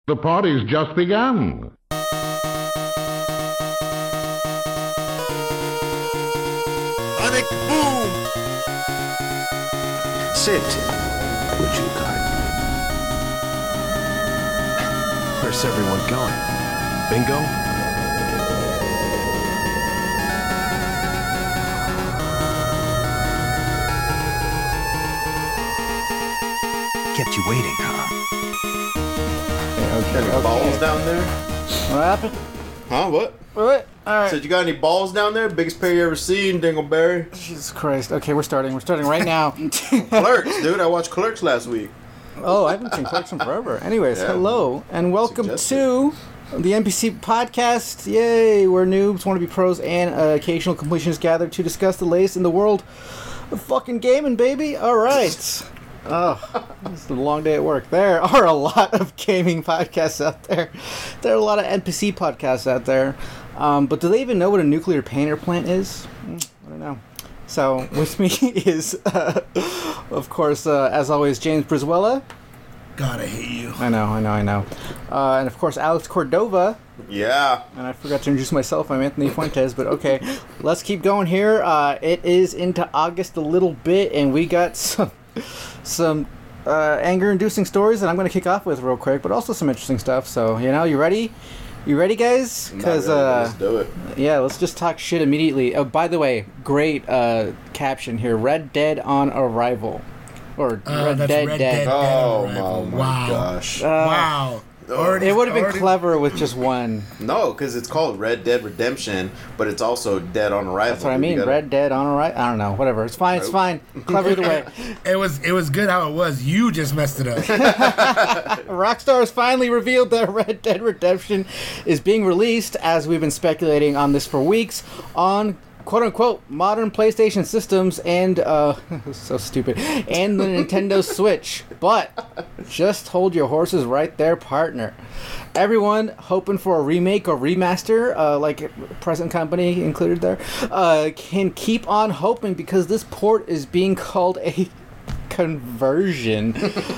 The party's just begun. Sonic boom! Sit, would you kindly? Where's everyone going? Bingo? Kept you waiting, huh? Got any balls down there? What happened? Huh? What? What? Alright. Said you got any balls down there? Biggest pair you ever seen, Dingleberry? Jesus Christ. Okay, we're starting. We're starting right now. Clerks, dude. I watched Clerks last week. Oh, I haven't seen Clerks in forever. Anyways, Yeah. hello and welcome to the NPC podcast. Yay, where noobs, wannabe pros, and occasional completionists gather to discuss the latest in the world of fucking gaming, baby. Alright. Oh, this is a long day at work. There are a lot of gaming podcasts out there. There are a lot of NPC podcasts out there. But do they even know what a nuclear painter plant is? I don't know. So, with me is, of course, as always, James Brizuela. God, I hate you. I know. And of course, Alex Cordova. Yeah. And I forgot to introduce myself. I'm Anthony Fuentes, but okay. Let's keep going here. It is into August a little bit, and we got some anger-inducing stories that I'm going to kick off with real quick, but also some interesting stuff. So, you ready? You ready, guys? Because let's do it. yeah, let's just talk shit immediately. Oh, by the way, great caption here: Red Dead on Arrival, or Red Dead. Oh Arrival. my Wow. gosh. Wow. It would have been clever with just one. No, because it's called Red Dead Redemption, but it's also Dead on Arrival. That's what I mean. Red Dead on Arrival. I don't know. Whatever. It's fine. It's fine. Clever either way. It was good how it was. You just messed it up. Rockstar has finally revealed that Red Dead Redemption is being released, as we've been speculating on this for weeks, on quote-unquote modern PlayStation systems and, so stupid, and the Nintendo Switch. But just hold your horses right there, partner. Everyone hoping for a remake or remaster, like present company included there, can keep on hoping because this port is being called a conversion.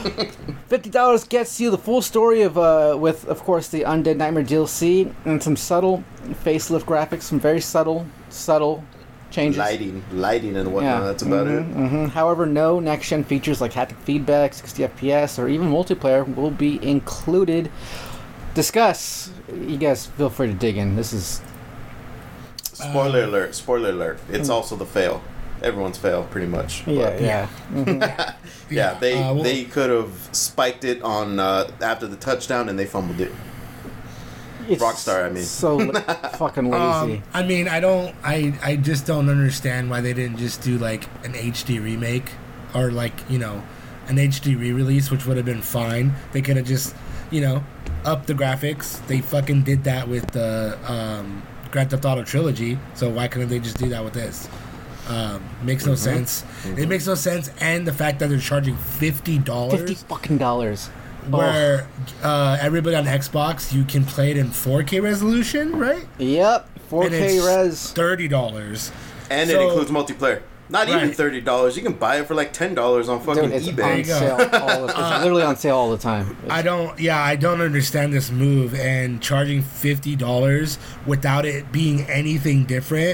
$50 gets you the full story of with, of course, the Undead Nightmare DLC and some subtle facelift graphics, some very subtle changes. Lighting and whatnot. That's about it. However, no next-gen features like haptic feedback, 60 FPS, or even multiplayer will be included. Discuss. You guys feel free to dig in. This is... Spoiler alert. It's also the fail. Everyone's fail, pretty much. Yeah. Yeah, they could have spiked it on after the touchdown and they fumbled it. It's Rockstar, I mean. So fucking lazy. I mean, I just don't understand why they didn't just do like an HD remake or like, an HD re-release, which would have been fine. They could have just, upped the graphics. They fucking did that with the Grand Theft Auto trilogy, so why couldn't they just do that with this? Makes no sense. It makes no sense, and the fact that they're charging $50 $50 where everybody on Xbox, you can play it in 4K resolution, right? Yep, 4K and it's res. $30. And it includes multiplayer. Not even $30. You can buy it for like $10 on fucking Dude, it's eBay. on sale it's literally on sale all the time. I don't understand this move, and charging $50 without it being anything different.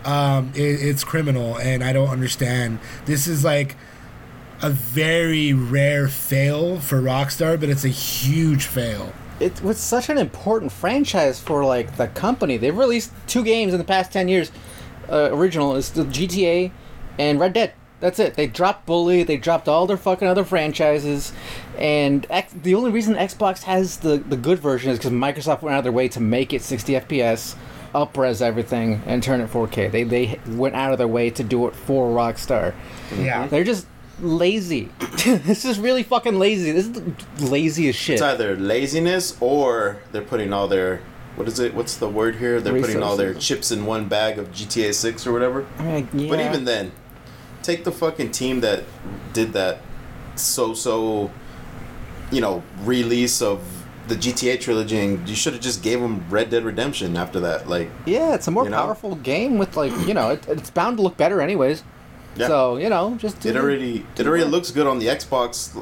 It's criminal, and I don't understand. This is like a very rare fail for Rockstar, but it's a huge fail. It was such an important franchise for like the company. They've released 2 games in the past 10 years. Original is the GTA and Red Dead. That's it. They dropped Bully. They dropped all their fucking other franchises. And the only reason Xbox has the good version is because Microsoft went out of their way to make it 60 FPS, up-res everything, and turn it 4K. They went out of their way to do it for Rockstar. Yeah. They're just lazy. This is really fucking lazy. This is the laziest shit. It's either laziness or they're putting all their... What's the word here? They're putting all their chips in one bag of GTA 6 or whatever. Yeah. But even then, take the fucking team that did that release of the GTA trilogy, and you should have just gave them Red Dead Redemption after that. Like, yeah, it's a more powerful game with like, it's bound to look better anyways. Yeah. So, just it already looks good on the Xbox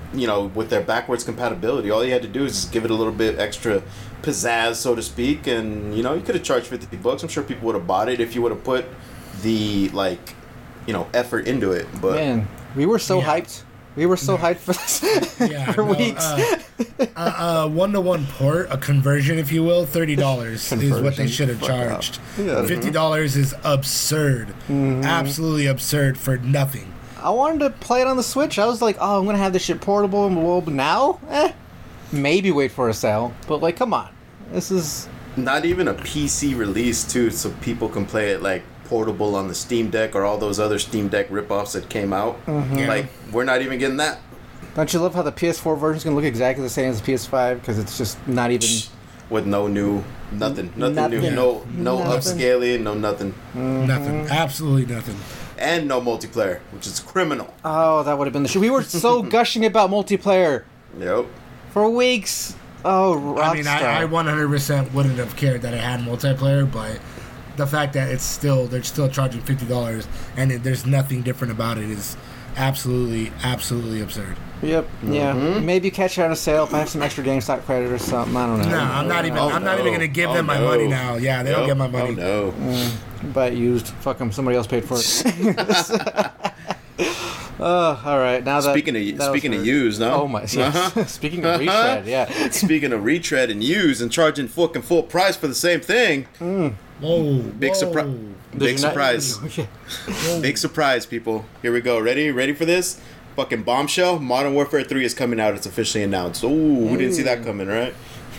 with their backwards compatibility, all you had to do is just give it a little bit extra pizzazz, so to speak, and you could have charged $50. I'm sure people would have bought it if you would have put the effort into it. But man, we were so hyped. We were so hyped for this for weeks. 1-to-1 port, a conversion, if you will, $30 is what they should have charged. Yeah. $50 is absurd, absolutely absurd for nothing. I wanted to play it on the Switch. I was like, oh, I'm gonna have this shit portable, and well, now, maybe wait for a sale. But like, come on, this is not even a PC release too, so people can play it like portable on the Steam Deck or all those other Steam Deck ripoffs that came out. Yeah. Like, we're not even getting that. Don't you love how the PS4 version is gonna look exactly the same as the PS5 because it's just not even with no new nothing new, Nothing. no Nothing. upscaling, no nothing, Nothing, absolutely nothing. and no multiplayer, which is criminal. Oh, that would have been the shit. We were so gushing about multiplayer Yep. for weeks. Oh, Rockstar. I mean, I 100% wouldn't have cared that it had multiplayer, but the fact that they're still charging $50 and there's nothing different about it is absolutely absurd. Yep. Yeah. Maybe catch it on a sale if I have some extra GameStop credit or something. I don't know. No, I'm not even. I'm not even gonna give them my money now. Yeah, they don't get my money. Oh no. Buy it used. Fuck them. Somebody else paid for it. All right. Now that Speaking of used, no. Oh my. Yes. Speaking of retread, yeah. Speaking of retread and used and charging fucking full price for the same thing. Whoa, Big surprise. Big surprise. Big surprise, people. Here we go. Ready for this? Fucking bombshell. Modern Warfare 3 is coming out. It's officially announced. Ooh, we didn't see that coming, right?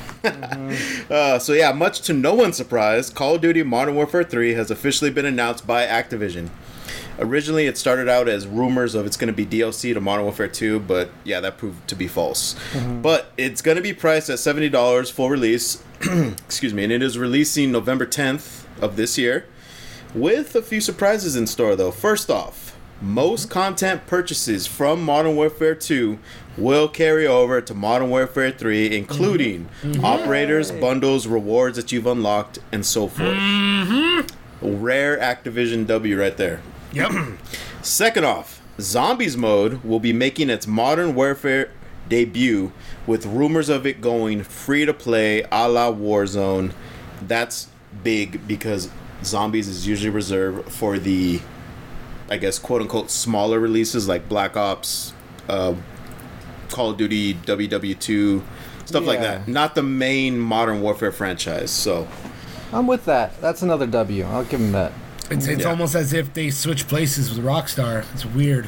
So yeah, much to no one's surprise, Call of Duty Modern Warfare 3 has officially been announced by Activision. Originally, it started out as rumors of it's going to be DLC to Modern Warfare 2, but yeah, that proved to be false. But it's going to be priced at $70 full release. Excuse me, and it is releasing November 10th of this year, with a few surprises in store though. First off, most content purchases from Modern Warfare 2 will carry over to Modern Warfare 3, including operators, bundles, rewards that you've unlocked, and so forth. Rare Activision W right there. Yep. Second off, Zombies mode will be making its Modern Warfare debut, with rumors of it going free to play a la Warzone. That's big because Zombies is usually reserved for the, I guess, quote unquote, smaller releases like Black Ops, Call of Duty, WW2, stuff like Yeah. that. Not the main Modern Warfare franchise. So I'm with that. That's another W. I'll give him that. It's almost as if they switch places with Rockstar. It's weird.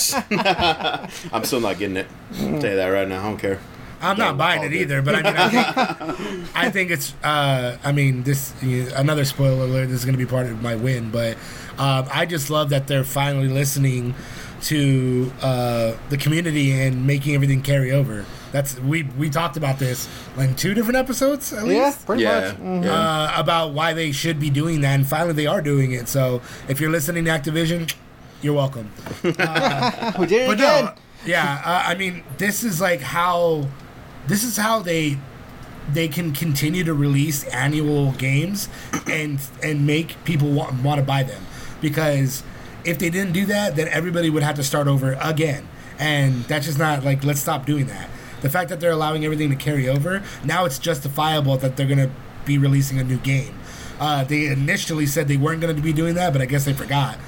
I'm still not getting it. I'll tell you that right now. I don't care. I'm not buying it either, but I mean, I think it's. I mean, this another spoiler alert. This is going to be part of my win, but I just love that they're finally listening to the community and making everything carry over. That's we talked about this in 2 different episodes at Yeah, least. pretty Yeah. much. About why they should be doing that, and finally they are doing it. So if you're listening to Activision, you're welcome. We did it But again. no, yeah, I mean, this is how they can continue to release annual games and make people want to buy them, because if they didn't do that, then everybody would have to start over again, and that's just not like, let's stop doing that. The fact that they're allowing everything to carry over, now it's justifiable that they're going to be releasing a new game. They initially said they weren't going to be doing that, but I guess they forgot.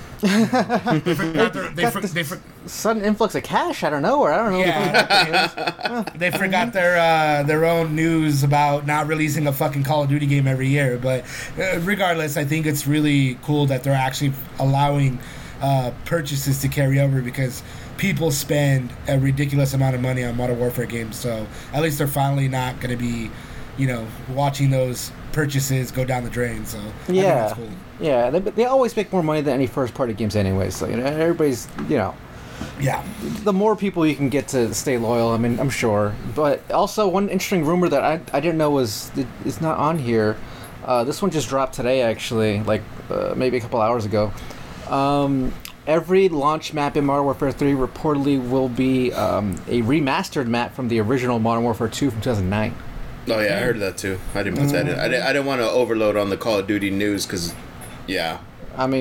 They Sudden influx of cash out of nowhere. I don't know. Yeah, they forgot their own news about not releasing a fucking Call of Duty game every year. But regardless, I think it's really cool that they're actually allowing purchases to carry over, because people spend a ridiculous amount of money on Modern Warfare games. So at least they're finally not going to be, watching those purchases go down the drain. So I think Yeah. that's cool. Yeah, they always make more money than any first-party games anyway. So everybody's, Yeah. the more people you can get to stay loyal. I mean, I'm sure. But also, one interesting rumor that I didn't know is not on here. This one just dropped today, actually, like maybe a couple hours ago. Every launch map in Modern Warfare 3 reportedly will be a remastered map from the original Modern Warfare 2 from 2009. Oh yeah, I heard that too. I didn't put that in. I didn't want to overload on the Call of Duty news because, yeah. I mean,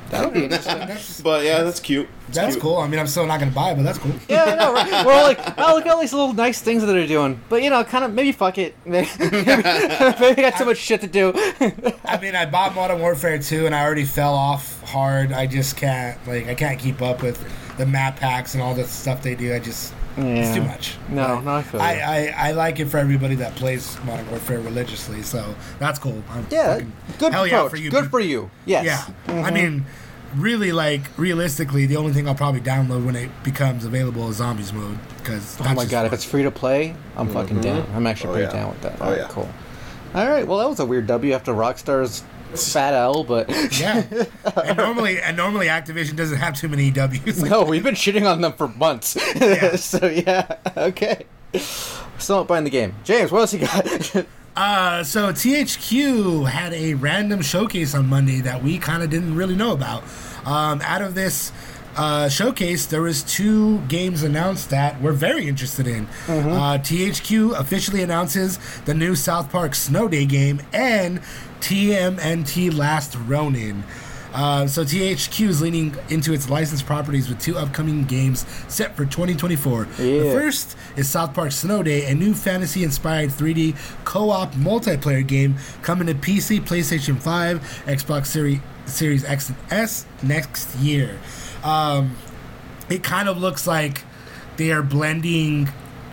That'll be interesting. But yeah, that's cute. That's cute. cool. I mean, I'm still not gonna buy it, but that's cool. Yeah, I know, right? We're all like, oh, look at all these little nice things that they're doing. But, kind of, maybe fuck it. Maybe I got too much shit to do. I mean, I bought Modern Warfare 2, and I already fell off hard. I just can't, I can't keep up with the map packs and all the stuff they do. It's too much. No, I feel you. I like it for everybody that plays Modern Warfare religiously, so that's cool. Good hell approach. yeah for you. Good for you. Yes. Yeah. I mean, really, realistically, the only thing I'll probably download when it becomes available is Zombies mode. Cause Oh my god, if it's free to play, I'm fucking down. I'm actually pretty down with that. Oh, Alright, yeah. cool. Alright, well, that was a weird W after Rockstar's fat L, but... Yeah. And normally Activision doesn't have too many W's. No, we've been shitting on them for months. Yeah. So, yeah, okay. Still not buying the game. James, what else you got? So THQ had a random showcase on Monday that we kind of didn't really know about. Out of this showcase, there was 2 games announced that we're very interested in. THQ officially announces the new South Park Snow Day game and TMNT Last Ronin. So THQ is leaning into its licensed properties with 2 upcoming games set for 2024. The first is South Park Snow Day, a new fantasy-inspired 3D co-op multiplayer game coming to PC, PlayStation 5, Xbox Series X and S next year. It kind of looks like they are blending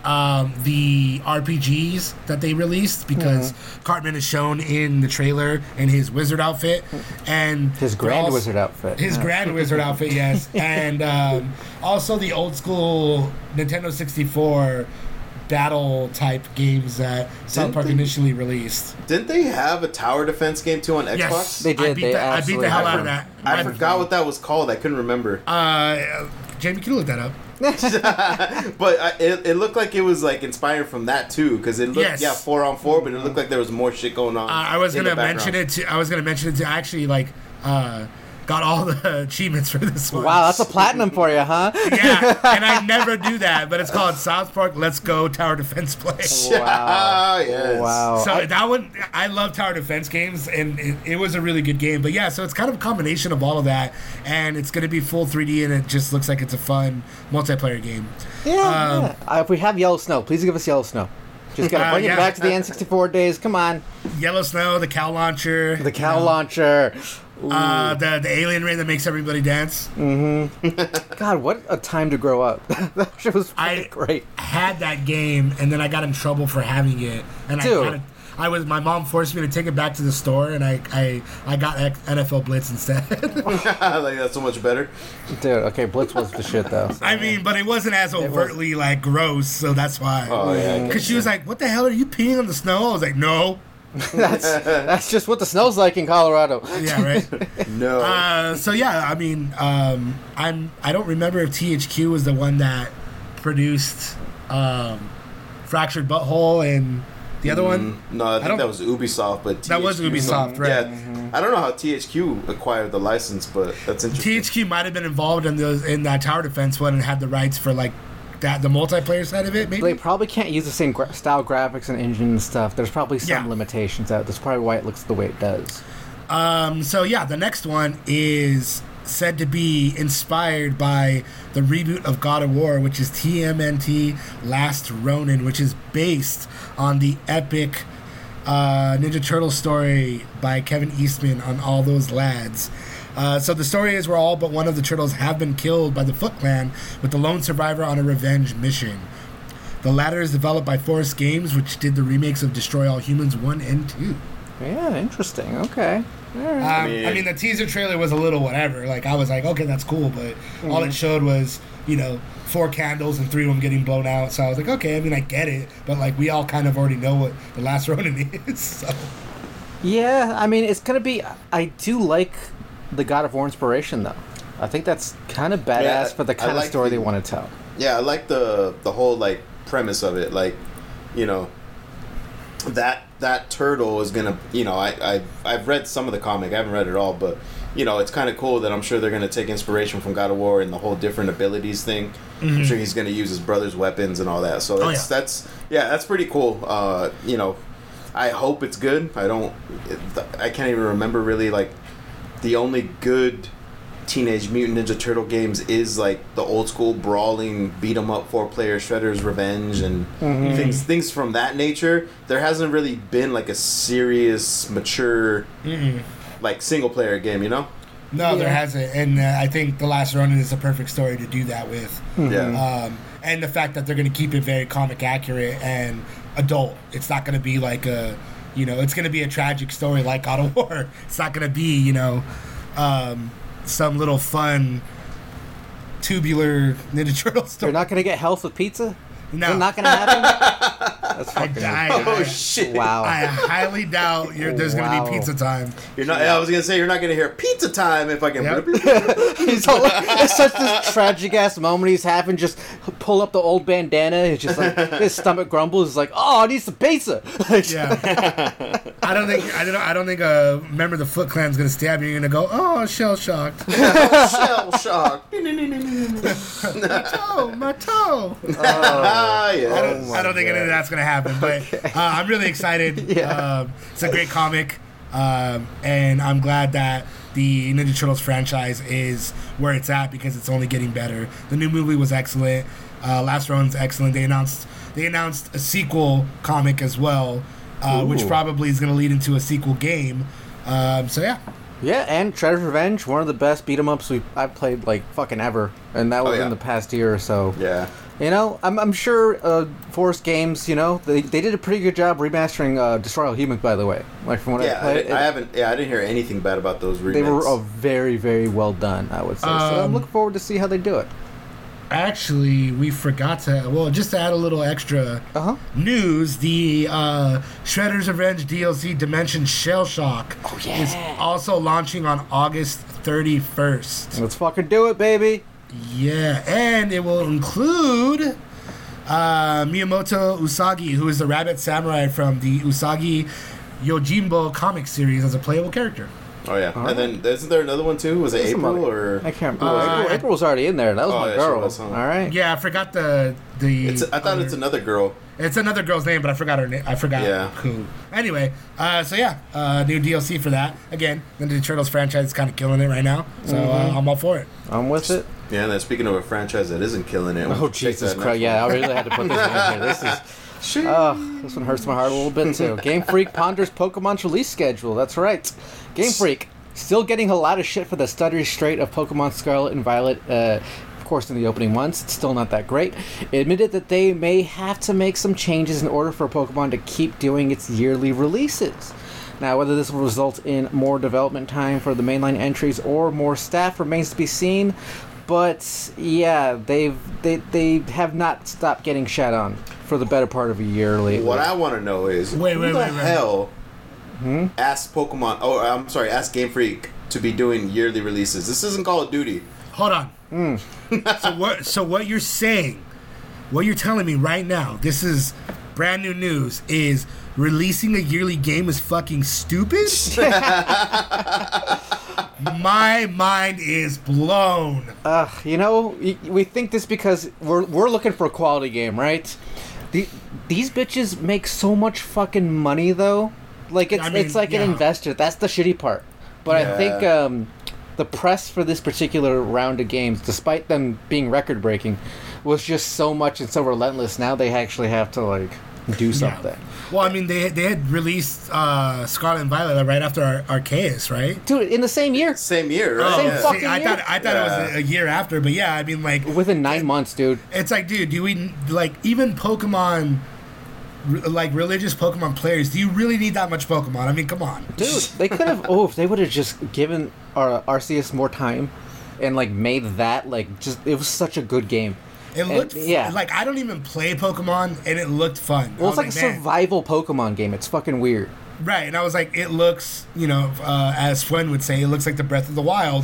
the RPGs that they released because Cartman is shown in the trailer in his wizard outfit and His grand wizard outfit. His grand wizard outfit, yes, and also the old school Nintendo 64 battle type games that South Park initially released. Didn't they have a tower defense game too on Xbox? Yes, They did. I beat Absolutely the hell did. out of that. I forgot what that was called. I couldn't remember. Jamie, can you look that up? But it looked like it was inspired from that too, because it looked 4-on-4, but it looked like there was more shit going on. I was gonna mention it too. I actually got all the achievements for this one. Wow, that's a platinum for you, huh? Yeah, and I never do that, but it's called South Park Let's Go Tower Defense Play. Wow. Yes. Wow. So that one, I love tower defense games, and it was a really good game. But yeah, so it's kind of a combination of all of that, and it's going to be full 3D, and it just looks like it's a fun multiplayer game. Yeah. If we have Yellow Snow, please give us Yellow Snow. Just gotta bring it back to the N64 days. Come on. Yellow Snow, the cow launcher. The cow launcher. The alien ring that makes everybody dance. God, what a time to grow up. That shit was great. I had that game, and then I got in trouble for having it. And Dude. my mom forced me to take it back to the store, and I got NFL Blitz instead. That's so much better. Dude, okay, Blitz was the shit, though. So. I mean, but it wasn't as overtly gross, so that's why. Oh yeah. Because she was like, "What the hell are you peeing on the snow?" I was like, "No." That's just what the snow's like in Colorado. Yeah, right. No. So yeah, I mean, I don't remember if THQ was the one that produced Fractured Butthole and the other one. No, I think that was Ubisoft, but that was Ubisoft, right? Yeah, I don't know how THQ acquired the license, but that's interesting. THQ might have been involved in that tower defense one and had the rights for the multiplayer side of it. Maybe They probably can't use the same style graphics and engine and stuff. There's probably some limitations out. That's probably why it looks the way it does. So yeah, the next one is said to be inspired by the reboot of God of War, which is TMNT Last Ronin, which is based on the epic Ninja Turtle story by Kevin Eastman on All Those Lads. So the story is where all but one of the turtles have been killed by the Foot Clan, with the lone survivor on a revenge mission. The latter is developed by Forest Games, which did the remakes of Destroy All Humans 1 and 2. Yeah, interesting. Okay. All right. I mean, the teaser trailer was a little whatever. I was like, okay, that's cool, but all it showed was, 4 candles and 3 of them getting blown out. So I was like, okay, I mean, I get it, but we all kind of already know what the Last Ronin is. So. Yeah, I mean, it's gonna be. I do like the God of War inspiration, though. I think that's kind of badass for the kind of story they want to tell. Yeah, I like the whole premise of it. That turtle is gonna. I've read some of the comic. I haven't read it all, but it's kind of cool that I'm sure they're gonna take inspiration from God of War and the whole different abilities thing. I'm sure he's gonna use his brother's weapons and all that. So that's pretty cool. I hope it's good. I can't even remember really the only good Teenage Mutant Ninja Turtle games is like the old school brawling beat 'em up 4-player Shredder's Revenge and things from that nature. There hasn't really been like a serious, mature, like single player game, you know? No, there hasn't, and I think The Last Ronin is a perfect story to do that with. Yeah. And the fact that they're going to keep it very comic accurate and adult. It's not going to be like it's going to be a tragic story like God of War. It's not going to be, some little fun tubular Ninja Turtle story. You're not going to get health with pizza? No. Is it not going to happen? That's fucking Oh shit! wow. I highly doubt there's going to be pizza time. You're not. I was gonna say you're not gonna hear pizza time if I can. Yep. It's such this tragic ass moment he's having. Just pull up the old bandana. It's just like his stomach grumbles. It's like, oh, I need some pizza. Yeah. I don't think a member of the Foot Clan's gonna stab you. You're gonna go, oh, shell shocked. Shell shock. My toe. Yeah. I don't think any of that's gonna happen, but I'm really excited. It's a great comic, and I'm glad that the Ninja Turtles franchise is where it's at because it's only getting better. The new movie was excellent. Last Ronin's excellent. They announced a sequel comic as well, which probably is going to lead into a sequel game. So yeah. Yeah, and Shredder's Revenge, one of the best beat 'em ups I've played like fucking ever, and that was in the past year or so. Yeah. I'm sure Forest Games, they did a pretty good job remastering Destroy All Humans, by the way. Like from what I played, I didn't hear anything bad about those remakes. They were very, very well done, I would say. So I'm looking forward to see how they do it. Actually, we forgot to... just to add a little extra news, the Shredder's Revenge DLC Dimension Shell Shock is also launching on August 31st. Let's fucking do it, baby! Yeah, and it will include Miyamoto Usagi, who is the Rabbit Samurai from the Usagi Yojimbo comic series as a playable character. Oh yeah, and then isn't there another one too? Was it April or? I can't remember. April was already in there. That was my girl. She was, huh? All right. Yeah, I forgot the. I thought it's another girl. It's another girl's name, but I forgot her name. I forgot who. Anyway, new DLC for that. Again, the Ninja Turtles franchise is kind of killing it right now, so I'm all for it. I'm with it. Yeah, and then speaking of a franchise that isn't killing it. Oh Jesus Christ! Yeah, I really had to put this in here. This is. This one hurts my heart a little bit too. Game Freak ponders Pokemon's release schedule. That's right. Game Freak still getting a lot of shit for the stuttery straight of Pokemon Scarlet and Violet. Of course, in the opening months, it's still not that great. It admitted that they may have to make some changes in order for Pokemon to keep doing its yearly releases. Now, whether this will result in more development time for the mainline entries or more staff remains to be seen. But yeah, they have not stopped getting shat on for the better part of a year lately. What I want to know is who the hell asked Pokemon? Oh, I'm sorry, asked Game Freak to be doing yearly releases. This isn't Call of Duty. Hold on. So what you're saying, what you're telling me right now, this is brand new news, is releasing a yearly game is fucking stupid? My mind is blown. We think this because we're looking for a quality game, right? These bitches make so much fucking money, though. Like, it's like an investor. That's the shitty part. But I think the press for this particular round of games, despite them being record-breaking, was just so much and so relentless. Now they actually have to, like, do something. Yeah. Well, I mean, they had released Scarlet and Violet right after Arceus, right? Dude, in the same year. Same year, right? Same fucking year. I thought it was a year after, but yeah, I mean, like... Within 9 months, dude. It's like, dude, do we... Like, even Pokemon... Like, religious Pokemon players, do you really need that much Pokemon? I mean, come on. Dude, they could have... if they would have just given Arceus more time and, like, made that, like, just... It was such a good game. It looked... Like, I don't even play Pokemon, and it looked fun. Well, it's like a survival Pokemon game. It's fucking weird. Right, and I was like, it looks, as Flynn would say, it looks like the Breath of the Wild.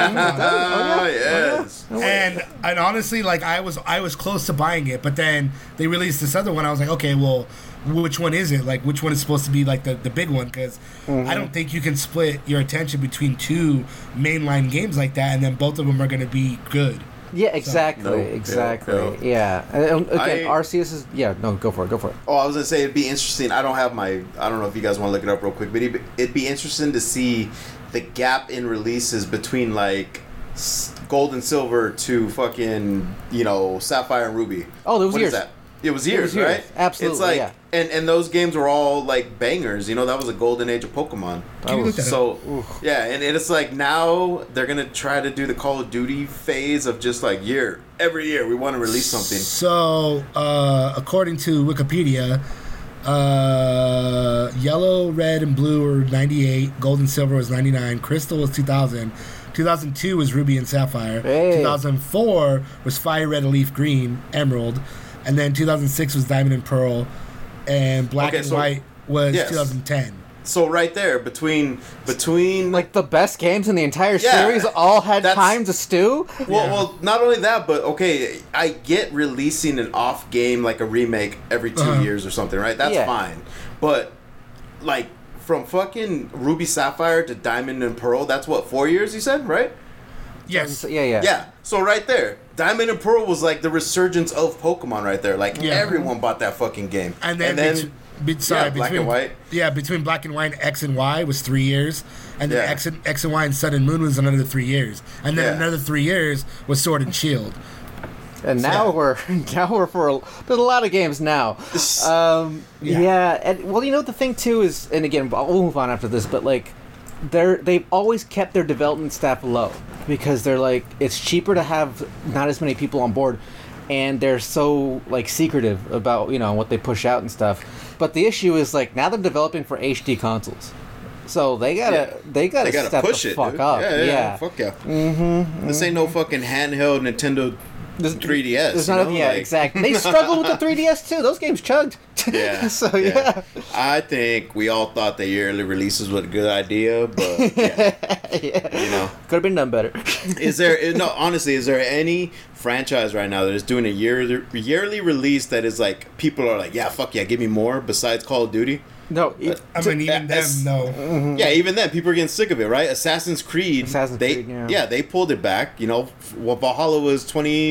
Yes. And honestly, like, I was close to buying it, but then they released this other one. I was like, okay, well, which one is it? Like, which one is supposed to be like the big one? Because I don't think you can split your attention between two mainline games like that, and then both of them are going to be good. Yeah, exactly, exactly. Yeah. Again, Arceus is... Yeah, no, go for it. Oh, I was going to say, it'd be interesting. I don't know if you guys want to look it up real quick, but it'd be interesting to see the gap in releases between, like, Gold and Silver to fucking, Sapphire and Ruby. Oh, there was What years. is that? It was years, right? Absolutely, It's like, yeah. and those games were all like bangers. That was a golden age of Pokemon. Can you look that up? So yeah, and it's like now they're gonna try to do the Call of Duty phase of just like every year we want to release something. So, according to Wikipedia, Yellow, Red, and Blue were 98. Gold and Silver was 99. Crystal was 2000. 2002 was Ruby and Sapphire. Hey. 2004 was Fire Red, Leaf Green, Emerald. And then 2006 was Diamond and Pearl. And Black and White was 2010. So right there between Like the best games in the entire Yeah, series all had that's- time to stew. Well, not only that, but okay, I get releasing an off game like a remake every 2 years or something, right? That's Yeah. fine. But like from fucking Ruby Sapphire to Diamond and Pearl, that's what, 4 years you said, right? Yes. Yeah. Yeah. So right there, Diamond and Pearl was like the resurgence of Pokemon right there. Like Yeah. everyone bought that fucking game. And then, Black and White. Yeah, between Black and White and X and Y was 3 years, and then Yeah. X and Y and Sun and Moon was another 3 years, and then Yeah. another 3 years was Sword and Shield. And now we're there's a lot of games now. Yeah. And well, the thing too is, and again, we'll move on after this, but like they've always kept their development staff low because they're like it's cheaper to have not as many people on board, and they're so like secretive about what they push out and stuff. But the issue is like now they're developing for HD consoles. So they gotta step push the it, fuck dude. up. Yeah, fuck yeah. This ain't no fucking handheld Nintendo 3DS. There's not exactly. They struggled with the 3DS too. Those games chugged. Yeah. So yeah. I think we all thought the yearly releases was a good idea, but yeah, Could have been done better. honestly, is there any franchise right now that is doing a yearly release that is like people are like, yeah, fuck yeah, give me more besides Call of Duty? No, I mean, even them, no. Yeah, even then, people are getting sick of it, right? Assassin's Creed, they pulled it back. Valhalla was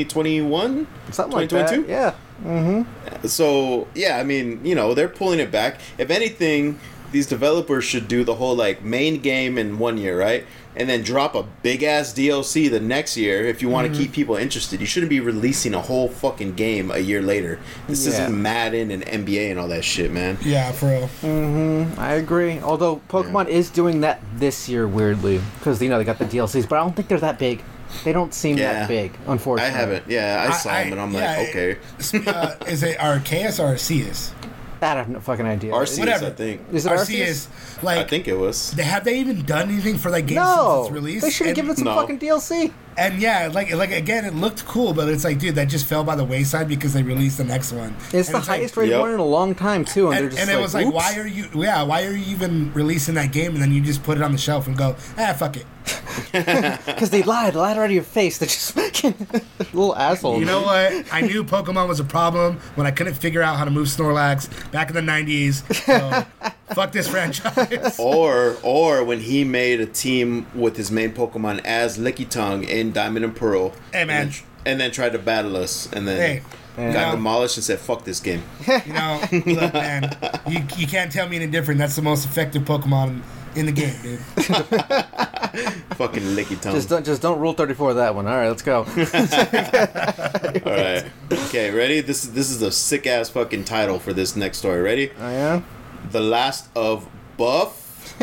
2021, something like 2022? that. Yeah. So yeah, I mean, they're pulling it back. If anything, these developers should do the whole like main game in 1 year, right? And then drop a big ass DLC the next year if you want to keep people interested. You shouldn't be releasing a whole fucking game a year later. This isn't Madden and NBA and all that shit, man. Yeah, for real. I agree. Although Pokemon is doing that this year weirdly because they got the DLCs, but I don't think they're that big. They don't seem that big, unfortunately. I haven't. Yeah, I saw them and I'm like, okay. Is it Arceus or Arceus? I have no fucking idea. Arceus, Whatever. I think. Is it Arceus? Like, I think it was. Have they even done anything for that game since No, its release? they should have given it some fucking DLC. And yeah, like again, it looked cool, but it's like, dude, that just fell by the wayside because they released the next one. It's the highest rated one in a long time too, and they're just it was like, oops. why are you even releasing that game? And then you just put it on the shelf and go, fuck it. Because they lied right out of your face. They're just fucking little assholes. You know what? I knew Pokemon was a problem when I couldn't figure out how to move Snorlax back in the 90s. So, fuck this franchise. Or when he made a team with his main Pokemon as Lickitung in Diamond and Pearl. Hey, man. And then tried to battle us and then got demolished and said, fuck this game. Look, man, you can't tell me any different. That's the most effective Pokemon in the game, dude. Fucking Lickitung. Just don't rule 34 that one. All right, let's go. All right. Okay, ready? This is a sick ass fucking title for this next story. Ready? Oh yeah. The Last of Buff.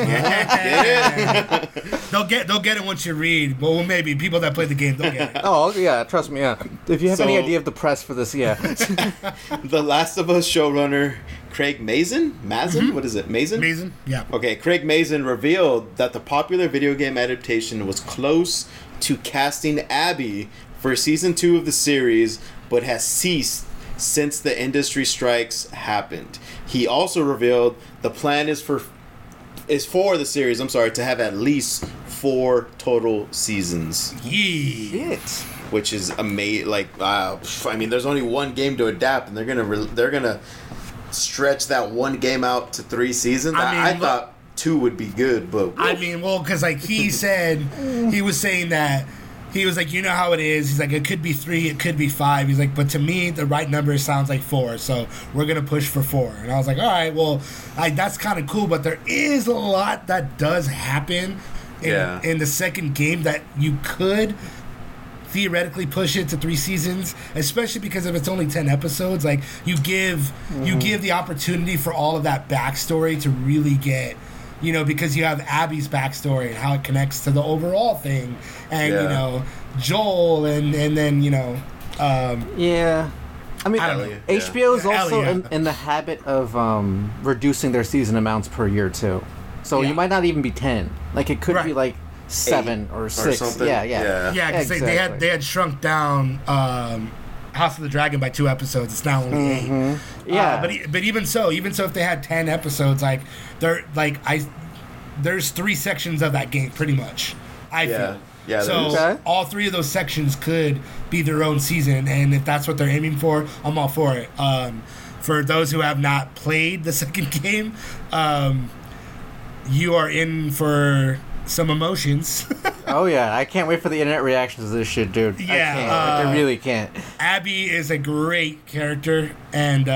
Get it? They'll get it once you read. Well, maybe people that play the game don't get it. Oh yeah, trust me. Yeah. If you have any idea of the press for this, yeah. The Last of Us showrunner Craig Mazin? What is it? Mazin? Yeah. Okay, Craig Mazin revealed that the popular video game adaptation was close to casting Abby for season 2 of the series, but has ceased since the industry strikes happened. He also revealed the plan is for the series, to have at least 4 total seasons. Yeah. Which is amazing. Like, I mean, there's only one game to adapt, and they're gonna stretch that one game out to 3 seasons. I thought 2 would be good, but I mean, well, because like he said, he was saying that. He was like, you know how it is. He's like, it could be 3, it could be 5. He's like, but to me, the right number sounds like 4. So we're going to push for 4. And I was like, all right, well, that's kind of cool. But there is a lot that does happen in the second game that you could theoretically push it to 3 seasons, especially because if it's only 10 episodes, like you give the opportunity for all of that backstory to really get, you know, because you have Abby's backstory and how it connects to the overall thing, and you know, Joel, and then you know, yeah. I mean, I don't know. HBO is also Ellie, in the habit of reducing their season amounts per year too. So Yeah. you might not even be 10. Like it could be Right. like 7 or 6. something. Yeah. yeah, because Exactly. they had shrunk down House of the Dragon by 2 episodes. It's now only 8. Yeah. But even so if they had 10 episodes, like there's 3 sections of that game pretty much. I feel. Yeah, So there is. Okay. all 3 of those sections could be their own season, and if that's what they're aiming for, I'm all for it. For those who have not played the second game, you are in for some emotions. Oh yeah, I can't wait for the internet reactions to this shit, dude. Yeah, I can't. Like, I really can't. Abby is a great character, and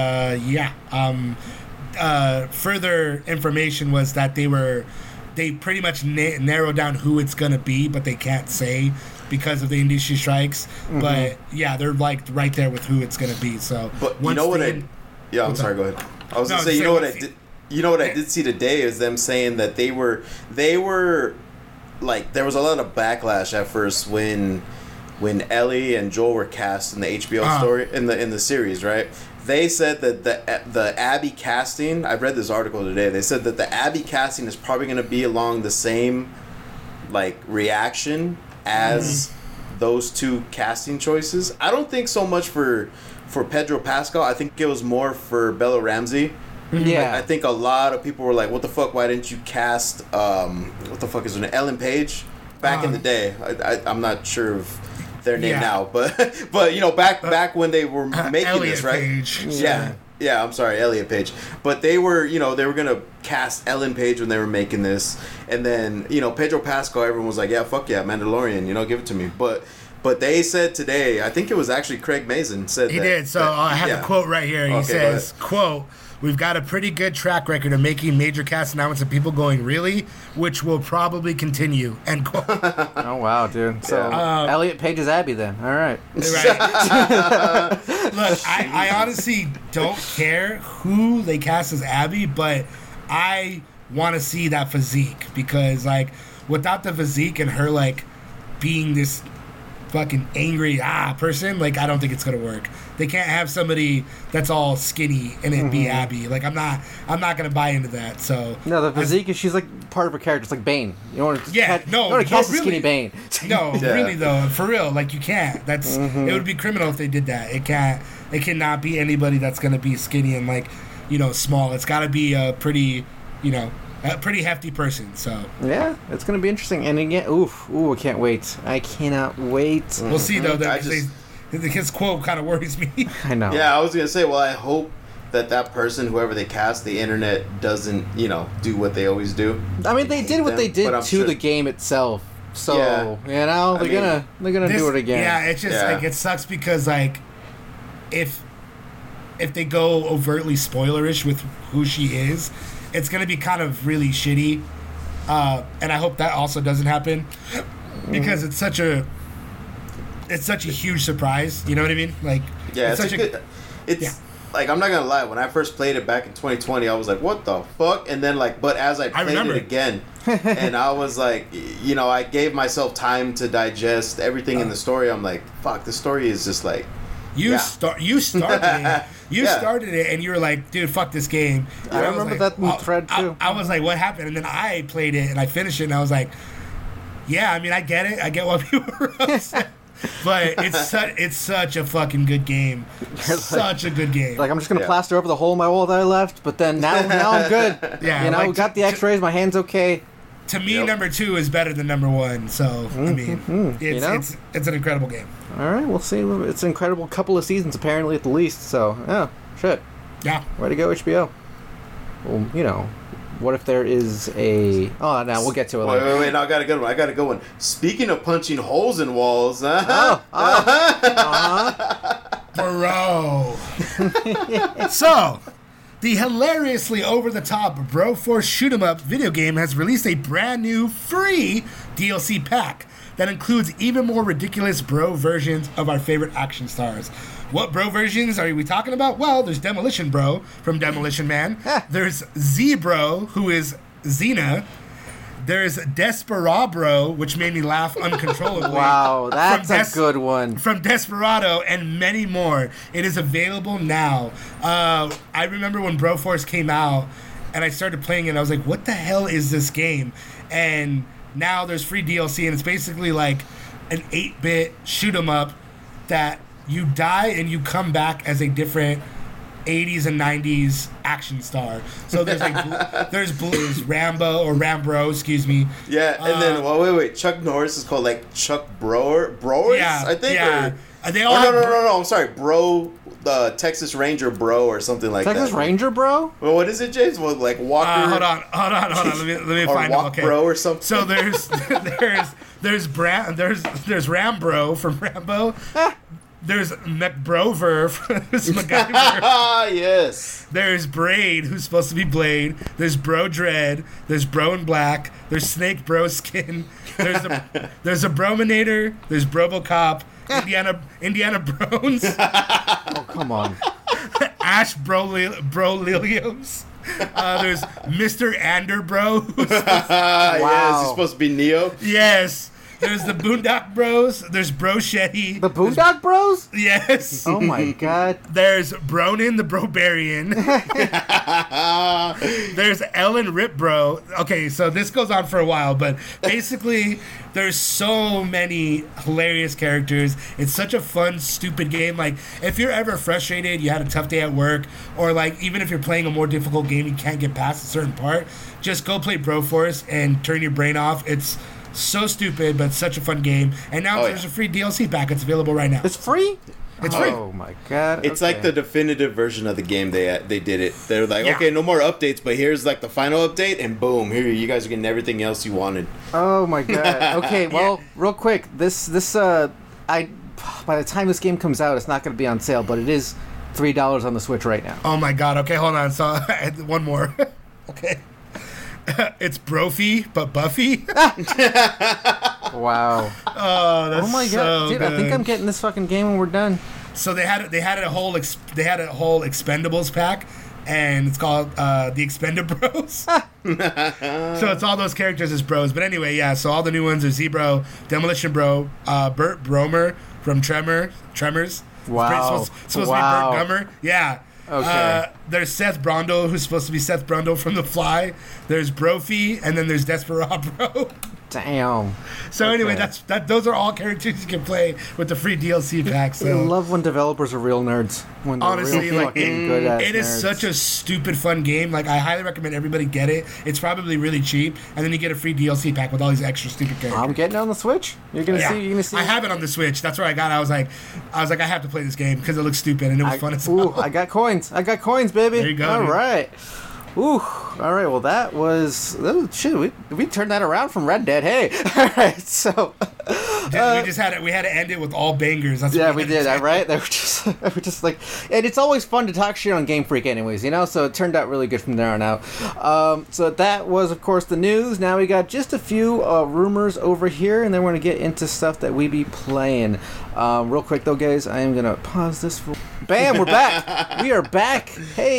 further information was that they pretty much narrowed down who it's gonna be, but they can't say because of the industry strikes. But yeah, they're like right there with who it's gonna be. So, But you once know what? they- I'm sorry. Go ahead. I was No, gonna say, just you know say what I once did. You know what I did see today is them saying that they were like, there was a lot of backlash at first when Ellie and Joel were cast in the HBO story in the series, right? They said that the Abby casting. I read this article today. They said that the Abby casting is probably going to be along the same like reaction as those 2 casting choices. I don't think so much for Pedro Pascal. I think it was more for Bella Ramsey. Yeah. I think a lot of people were like, "What the fuck? Why didn't you cast what the fuck is her name? Ellen Page?" Back in the day, I'm not sure of their name Yeah. now, but you know, back when they were making Elliot this, right? Page. Yeah. I'm sorry, Elliot Page. But they were gonna cast Ellen Page when they were making this, and then Pedro Pascal. Everyone was like, "Yeah, fuck yeah, Mandalorian, give it to me." But they said today, I think it was actually Craig Mazin said He that, did. So I have yeah. the quote right here. He Okay, go says, quote, "We've got a pretty good track record of making major cast announcements of people going, really? Which will probably continue." End quote. Oh wow, dude. So Elliot Page is Abby then. All right. Right. Look, I honestly don't care who they cast as Abby, but I want to see that physique because, like, without the physique and her, like, being this fucking angry person, like, I don't think it's gonna work. They can't have somebody that's all skinny and it be Abby. Like, I'm not gonna buy into that. So No, the physique is she's like part of her character. It's like Bane. You don't want to Yeah, no, you want to cast no, a skinny really. Bane. No, Yeah. really though, for real, like you can't. That's it would be criminal if they did that. It cannot be anybody that's gonna be skinny and like, small. It's got to be a pretty, a pretty hefty person. So Yeah, it's gonna be interesting. And again, I can't wait. I cannot wait. we'll see though. I That just- his quote kind of worries me. I know. Yeah, I was gonna say. Well, I hope that person, whoever they cast, the internet doesn't, do what they always do. I mean, they did what they did But I'm to sure- the game itself. So Yeah. they're mean, gonna do it again. Yeah, it's just Yeah. like it sucks because like if they go overtly spoilerish with who she is, it's gonna be kind of really shitty. And I hope that also doesn't happen because it's such a huge surprise. You know what I mean? Like Yeah, it's it's such yeah. Like, I'm not gonna lie. When I first played it back in 2020, I was like, "What the fuck?" And then but as I played remember. it again, and I was like, I gave myself time to digest everything in the story. I'm like, "Fuck, the story is just like." You Yeah. started it. You Yeah. started it, and you were like, "Dude, fuck this game." And I was remember like, that thread, too. I was like, "What happened?" And then I played it, and I finished it, and I was like, "Yeah, I mean, I get it. I get why people were upset." But it's such a fucking good game. Such a good game. Like I'm just gonna Yeah. plaster over the hole in my wall that I left, but then now I'm good. Yeah, like, got the X-rays, my hand's okay. to me, Yep. number 2 is better than number 1. So I mean, it's an incredible game. All right, we'll see. It's an incredible couple of seasons apparently at the least. So yeah, shit. Yeah. Way to go, HBO. Well, what if there is a? Oh, now we'll get to it later. Wait! No, I got a good one. Speaking of punching holes in walls, Bro. So, The hilariously over-the-top Broforce shoot-'em-up video game has released a brand new free DLC pack that includes even more ridiculous bro versions of our favorite action stars. What bro versions are we talking about? Well, there's Demolition Bro from Demolition Man. There's Z-Bro, who is Xena. There's Desperabro, which made me laugh uncontrollably. Wow, that's a good one. From Desperado and many more. It is available now. I remember when Broforce came out and I started playing it, I was like, what the hell is this game? And now there's free DLC, and it's basically like an 8-bit shoot 'em up that you die and you come back as a different 80s and 90s action star. So there's like there's Rambro, excuse me. Yeah, and then wait. Chuck Norris is called like Chuck Browers, yeah, I think. Yeah. Or, they all no. I'm sorry, Bro, the Texas Ranger Bro or something like Texas that. Ranger Bro? Well, what is it, James? Well, like Walker. Hold on. Let me or find Walk it. Okay. Bro or something. So there's Rambro from Rambo. There's McBrover from MacGyver. Yes. There's Braid, who's supposed to be Blade. There's Bro Dread. There's Bro in Black. There's Snake Bro Skin. There's a Brominator. There's Brobocop. Indiana Brones. Oh, come on. Ash Brolilios. There's Mr. Anderbro. Yes, he's supposed to be Neo. Yes. There's the Boondock Bros. There's Brochetti. The Boondock Bros? Yes. Oh my god. There's Bronin the Brobarian. There's Ellen Rip Bro. Okay, so this goes on for a while, but basically there's so many hilarious characters. It's such a fun, stupid game. Like, if you're ever frustrated, you had a tough day at work, or like even if you're playing a more difficult game, you can't get past a certain part, just go play Broforce and turn your brain off. It's so stupid, but such a fun game. And now there's a free DLC pack. It's available right now. It's free? It's free. Oh my god. It's like the definitive version of the game. They did it. They're like, Yeah. okay, no more updates, but here's like the final update, and boom, here you guys are getting everything else you wanted. Oh my god. Okay, well, real quick, this by the time this game comes out, it's not going to be on sale, but it is $3 on the Switch right now. Oh my god. Okay, hold on. So one more. Okay. It's Brophy, but Buffy. Wow. Oh, that's Oh my so god, dude! good. I think I'm getting this fucking game when we're done. So they had a whole Expendables pack, and it's called the Expendables. So it's all those characters as bros. But anyway, yeah. So all the new ones are Z-Bro, Demolition Bro, Burt Bromer from Tremors. Wow. Supposed to be Wow. Burt Gummer. Yeah. Okay. There's Seth Brundle, who's supposed to be Seth Brundle from The Fly. There's Brophy, and then there's Desperado. Damn. So anyway, those are all characters you can play with the free DLC pack. I So love when developers are real nerds. When they're honestly, real like fucking good ass it is nerds. such a stupid fun game. Like, I highly recommend everybody get it. It's probably really cheap, and then you get a free DLC pack with all these extra stupid characters. I'm getting it on the Switch. You're gonna Yeah. see. You're gonna see. I have it on the Switch. That's where I got it. I was like, I have to play this game because it looks stupid and it was fun as Ooh, hell. I got coins. I got coins, baby. There you go, All dude. right. Ooh. All right. Well, that was shit. We turned that around from Red Dead. Hey. All right. So. We had to end it with all bangers. That's Yeah, what we had to did. do. Right? They were just like, and it's always fun to talk shit on Game Freak, anyways. You know. So it turned out really good from there on out. So that was, of course, the news. Now we got just a few rumors over here, and then we're gonna get into stuff that we be playing. Real quick though, guys, I am gonna pause this for. Bam! We're back. We are back.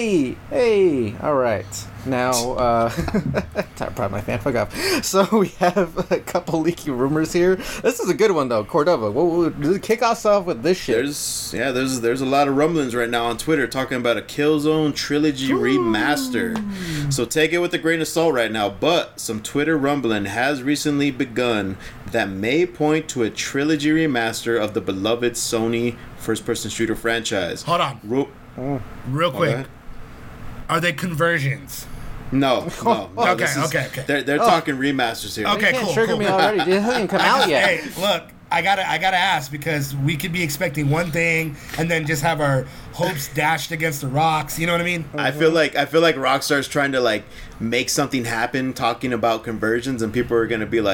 Hey. All right. Now, time to my fan fuck up. So we have a couple leaky rumors here. This is a good one though, Cordova. We'll kick us off with this shit. There's a lot of rumblings right now on Twitter talking about a Killzone trilogy remaster. So take it with a grain of salt right now, but some Twitter rumbling has recently begun that may point to a trilogy remaster of the beloved Sony first-person shooter franchise. Hold on, real quick. ahead. Are they conversions? No. Okay, this is- okay. They're talking remasters here. Okay. You can't cool, trigger cool. me already. It hasn't even come out yet. Hey, look, I gotta ask, because we could be expecting one thing and then just have our hopes dashed against the rocks. You know what I mean? I feel like Rockstar's trying to like make something happen, talking about conversions, and people are gonna be like,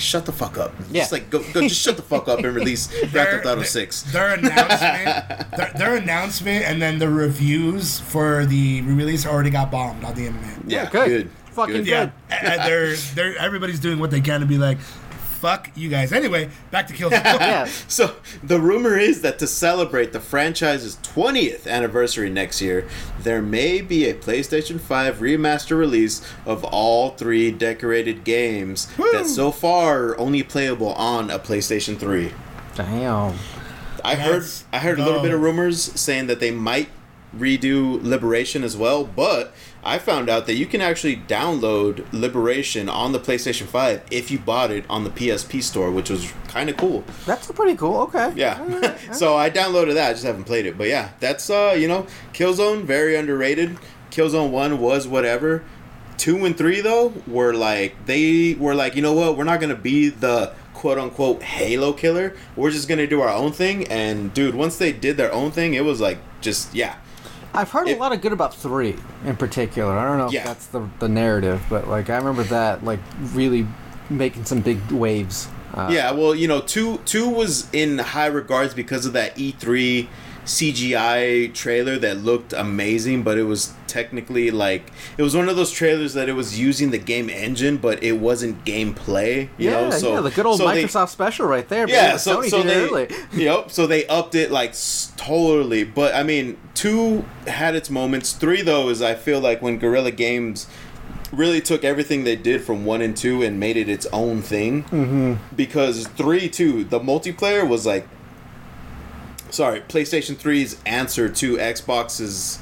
shut the fuck up. Yeah. Just like go just shut the fuck up and release Grand Theft Auto 6. Their announcement and then the reviews for the re-release already got bombed on the internet. Yeah, good. Fucking good. good. Yeah, they're everybody's doing what they can to be like, fuck you guys. Anyway, back to Killzone. Yeah. So the rumor is that to celebrate the franchise's 20th anniversary next year, there may be a PlayStation 5 remaster release of all 3 decorated games that so far are only playable on a PlayStation 3. Damn. I heard a little bit of rumors saying that they might redo Liberation as well, but I found out that you can actually download Liberation on the PlayStation 5 if you bought it on the PSP store, which was kind of cool. That's pretty cool. Okay. Yeah. So I downloaded that. I just haven't played it. But yeah, that's, Killzone, very underrated. Killzone 1 was whatever. 2 and 3, though, were like, you know what? We're not going to be the quote-unquote Halo killer. We're just going to do our own thing. And, dude, once they did their own thing, it was like, just, yeah. I've heard a lot of good about 3 in particular. I don't know if that's the narrative, but like I remember that like really making some big waves. Yeah, well, 2 was in high regards because of that E3 CGI trailer that looked amazing, but it was technically like it was one of those trailers that it was using the game engine, but it wasn't gameplay. You know? So, the good old Microsoft special right there. Yeah, Sony so did they, early. Yep. So they upped it like totally. But I mean, 2 had its moments. 3 though is I feel like when Guerrilla Games really took everything they did from 1 and 2 and made it its own thing. Mm-hmm. Because 3 too, the multiplayer was like. Sorry, PlayStation 3's answer to Xbox's,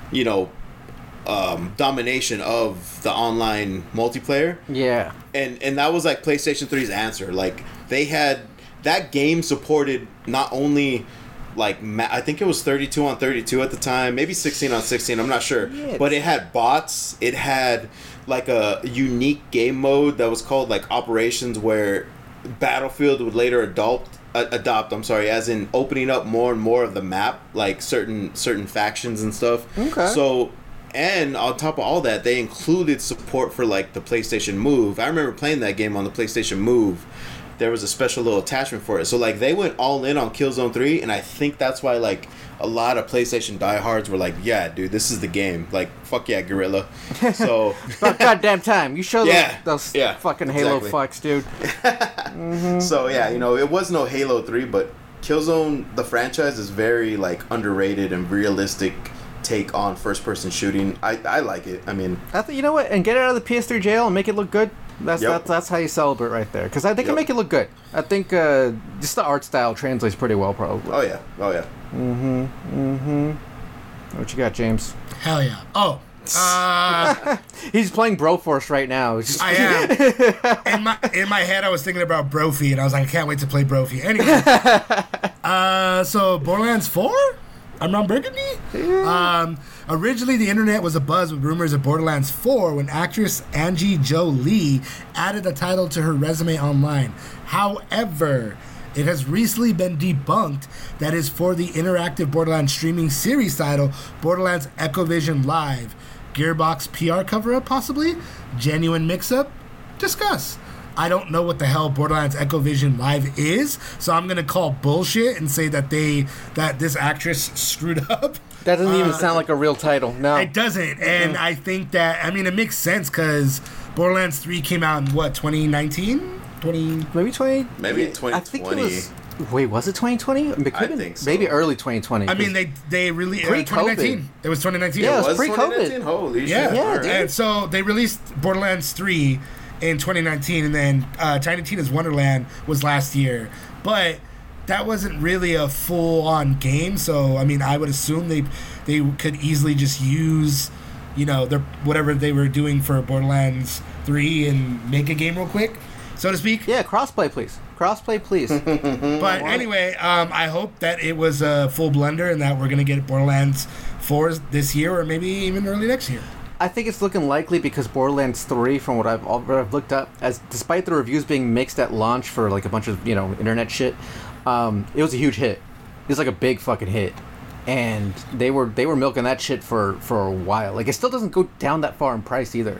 domination of the online multiplayer. Yeah. And that was like PlayStation 3's answer. Like, they had... That game supported not only, like, I think it was 32 on 32 at the time. Maybe 16 on 16. I'm not sure. Yeah, but it had bots. It had, like, a unique game mode that was called, like, Operations, where Battlefield would later adopt, as in opening up more and more of the map, like certain factions and stuff. Okay. So, and on top of all that, they included support for like the PlayStation Move. I remember playing that game on the PlayStation Move. There was a special little attachment for it. So like they went all in on Killzone 3, and I think that's why like a lot of PlayStation diehards were like, yeah, dude, this is the game. Like, fuck yeah, Guerrilla. So about goddamn time. You show those fucking Halo fucks, dude. Mm-hmm. So yeah, it was no Halo 3, but Killzone, the franchise, is very like underrated and realistic take on first person shooting. I like it. I mean, I think, you know what, and get it out of the PS3 jail and make it look good. That's how you celebrate right there, because they can make it look good. I think just the art style translates pretty well, probably. Oh yeah. What you got, James? Hell yeah. Oh, he's playing Broforce right now. I am. In my head, I was thinking about Brophy, and I was like, I can't wait to play Brophy. Anyway, so Borderlands 4? I'm Ron Burgundy? Yeah. Originally, the internet was abuzz with rumors of Borderlands 4 when actress Angie Jolie added the title to her resume online. However, it has recently been debunked that is for the interactive Borderlands streaming series title, Borderlands Echo Vision Live. Gearbox PR cover-up, possibly? Genuine mix-up? Discuss. I don't know what the hell Borderlands Echo Vision Live is, so I'm gonna call bullshit and say that this actress screwed up. That doesn't even sound like a real title. No, it doesn't. And I think that it makes sense because Borderlands 3 came out in what, 2019? Maybe 20. Maybe 2020. I think it was. Wait, was it 2020? I think so. Maybe early 2020. I mean, they really pre-COVID. 2019. It was 2019. Yeah, it was pre-COVID. Holy shit! Yeah, dude. And so they released Borderlands 3 in 2019, and then Tiny Tina's Wonderland was last year. But that wasn't really a full-on game, so I would assume they could easily just use, their whatever they were doing for Borderlands 3 and make a game real quick, so to speak. Yeah, crossplay, please. But anyway, I hope that it was a full blunder and that we're gonna get Borderlands 4 this year or maybe even early next year. I think it's looking likely because Borderlands 3, from what I've looked up, as despite the reviews being mixed at launch for like a bunch of internet shit, it was a huge hit. It was like a big fucking hit, and they were milking that shit for a while. Like, it still doesn't go down that far in price either.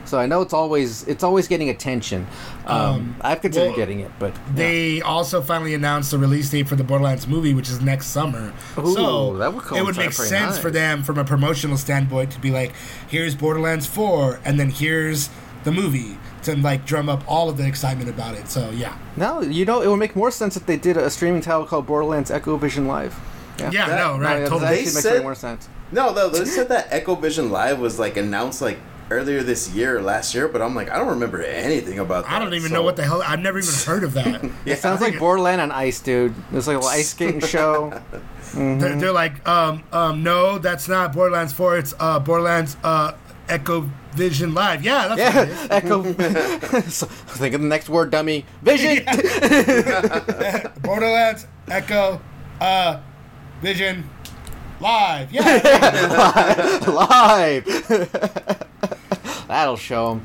So I know it's always getting attention. I've considered getting it, but they also finally announced the release date for the Borderlands movie, which is next summer. Ooh, so that would it would make pretty sense nice. for them from a promotional standpoint to be like, here's Borderlands 4, and then here's the movie, to like drum up all of the excitement about it. So yeah. No, it would make more sense if they did a streaming title called Borderlands Echo Vision Live. Yeah, no, right. That Totally. actually They makes said- way more sense. No, they said that Echo Vision Live was like announced like earlier this year or last year, but I'm like, I don't remember anything about that. I don't even know what the hell. I've never even heard of that. It sounds like Borderland on Ice, dude. It's like a little ice skating show. They're like, no, that's not Borderlands 4. It's Borderlands Echo Vision Live. Yeah, that's what it is. Echo. So, think of the next word, dummy. Vision. Borderlands Echo Vision Live. Yeah. Live. That'll show them.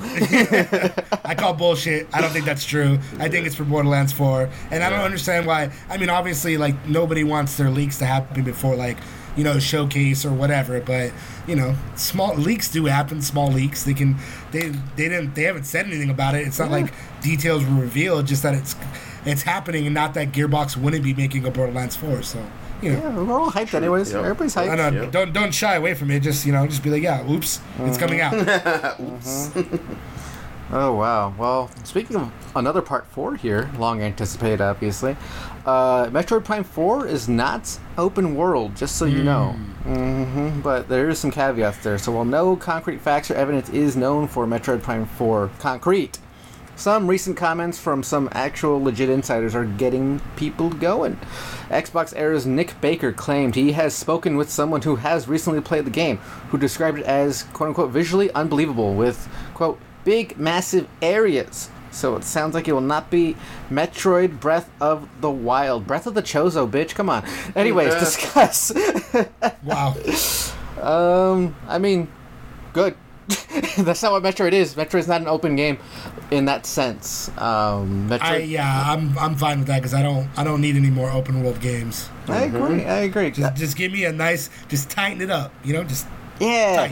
I call bullshit. I don't think that's true. I think it's for Borderlands 4. And I don't understand why. I mean, obviously, like, nobody wants their leaks to happen before, like, you know, showcase or whatever. But, you know, small leaks do happen. Small leaks. They haven't said anything about it. It's not like details were revealed, just that it's happening, and not that Gearbox wouldn't be making a Borderlands 4. So, you know. Yeah, we're all hyped anyways. Yep. Everybody's I hyped. know, don't shy away from it. Just, you know, just be like, yeah, oops, it's coming out. Oops. Oh, wow. Well, speaking of another Part 4 here, long anticipated, obviously, Metroid Prime 4 is not open world, just so you know. But there is some caveats there. So while no concrete facts or evidence is known for Metroid Prime 4 concrete, some recent comments from some actual legit insiders are getting people going. Xbox Era's Nick Baker claimed he has spoken with someone who has recently played the game, who described it as, quote-unquote, visually unbelievable with, quote, big, massive areas. So it sounds like it will not be Metroid Breath of the Wild. Breath of the Chozo, bitch. Come on. Anyways, discuss. Wow. I mean, good. That's not what Metroid is. Metroid's not an open game in that sense. Metroid. I'm fine with that because I don't need any more open world games. I agree. Just give me a nice, just tighten it up, you know, just Yeah.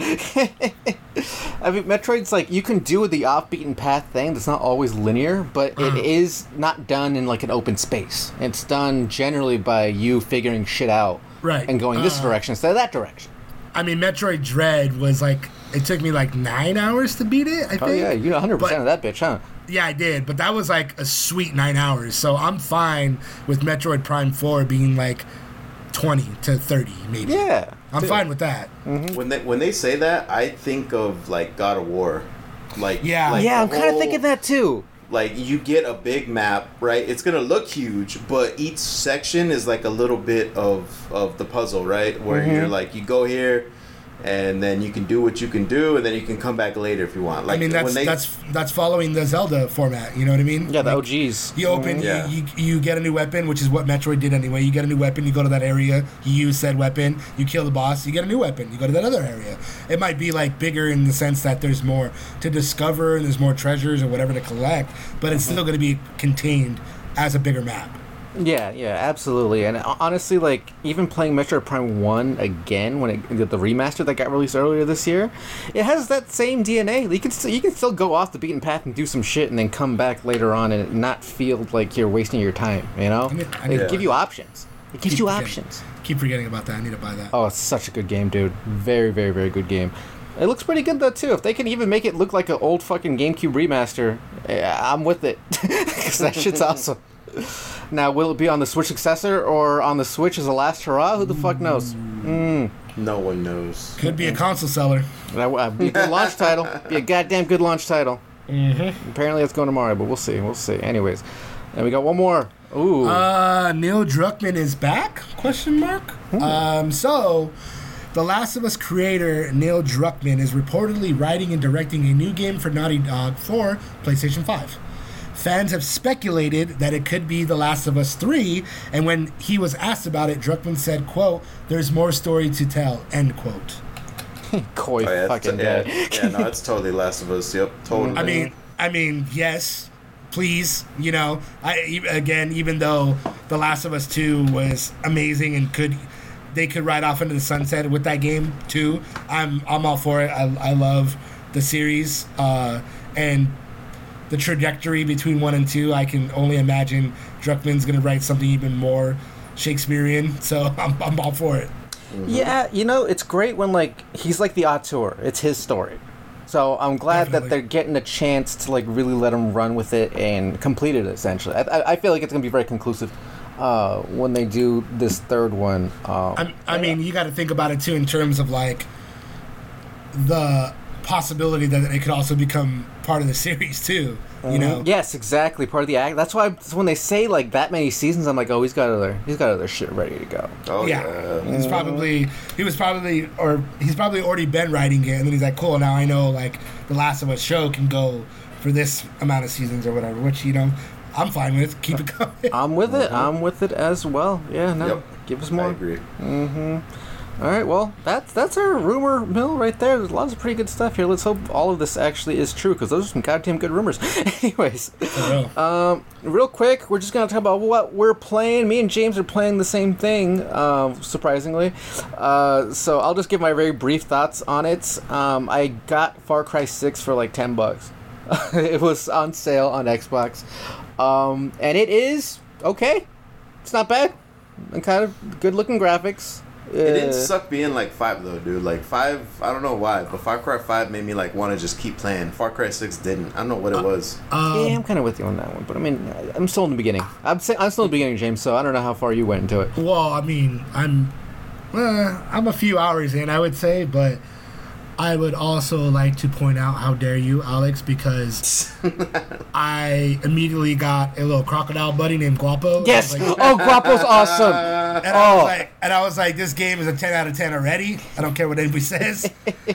I mean, Metroid's like, you can do the off-beaten path thing that's not always linear, but it is not done in like an open space. It's done generally by you figuring shit out. Right. And going this direction instead of that direction. I mean, Metroid Dread was like, it took me like 9 hours to beat it, I think. Oh, yeah, you 100% of that bitch, huh? Yeah, I did, but that was like a sweet 9 hours. So I'm fine with Metroid Prime 4 being like 20 to 30, maybe. Yeah. I'm fine with that. When they say that, I think of like God of War. Like Yeah. like Yeah, the I'm kind of whole- thinking that too. Like, you get a big map, right? It's gonna look huge, but each section is like a little bit of the puzzle, right? Where you're like, you go here, and then you can do what you can do, and then you can come back later if you want. Like, I mean, when that's following the Zelda format. You know what I mean? Yeah, the Like, OGs. You open, Yeah. you get a new weapon, which is what Metroid did anyway. You get a new weapon, you go to that area, you use said weapon, you kill the boss, you get a new weapon, you go to that other area. It might be like bigger in the sense that there's more to discover and there's more treasures or whatever to collect, but it's still going to be contained as a bigger map. Yeah, absolutely. And honestly, like, even playing Metroid Prime 1 again, when the remaster that got released earlier this year, it has that same DNA. You can still go off the beaten path and do some shit and then come back later on and not feel like you're wasting your time, you know? I need- It give you options. It gives you options. Keep forgetting about that. I need to buy that. Oh, it's such a good game, dude. Very, very, very good game. It looks pretty good, though, too. If they can even make it look like an old fucking GameCube remaster, I'm with it. Because that shit's awesome. Now, will it be on the Switch successor or on the Switch as a last hurrah? Who the fuck knows? no one knows. Could be a console seller. That would be a good launch title. Be a goddamn good launch title. Apparently it's going tomorrow, but we'll see. We'll see. Anyways, and we got one more. Ooh. Neil Druckmann is back? Question mark. So, The Last of Us creator Neil Druckmann is reportedly writing and directing a new game for Naughty Dog for PlayStation 5. Fans have speculated that it could be The Last of Us 3, and when he was asked about it, Druckmann said, quote, "There's more story to tell," end quote. Coy Oh, yeah, fucking guy. no, it's totally Last of Us. Yep, totally. I mean, yes, please, you know, even though The Last of Us 2 was amazing and they could ride off into the sunset with that game too. I'm all for it. I love the series and the trajectory between 1 and 2, I can only imagine Druckmann's going to write something even more Shakespearean. So I'm all for it. Yeah, it's great when he's like the auteur. It's his story. So I'm glad Definitely. that they're getting a chance to really let him run with it and complete it. Essentially, I feel like it's gonna be very conclusive when they do this third one. I mean, you got to think about it too in terms of the possibility that it could also become part of the series too. You know? Yes, exactly. Part of the act. That's why when they say that many seasons, I'm like, oh, he's got other shit ready to go. Oh Yeah. He's probably already been writing it, and then he's like, cool, now I know the Last of Us show can go for this amount of seasons or whatever, which I'm fine with. Keep it going. I'm with it. I'm with it as well. Yeah, no. Yep. Give us more. I agree. All right, well, that's our rumor mill right there. There's lots of pretty good stuff here. Let's hope all of this actually is true, because those are some goddamn good rumors. Anyways, real quick, we're just going to talk about what we're playing. Me and James are playing the same thing, surprisingly. So I'll just give my very brief thoughts on it. I got Far Cry 6 for $10. It was on sale on Xbox. And it is okay. It's not bad. And kind of good-looking graphics. It didn't suck being 5 though, dude. 5, I don't know why, but Far Cry 5 made me want to just keep playing. Far Cry 6 didn't. I don't know what it was. Yeah, I'm kind of with you on that one, but I mean, I'm still in the beginning. I'm still in the beginning, James. So I don't know how far you went into it. Well, I mean, I'm a few hours in, I would say, but I would also like to point out, how dare you, Alex, because I immediately got a little crocodile buddy named Guapo. Yes. Guapo's awesome. And I was like, this game is a 10 out of 10 already. I don't care what anybody says.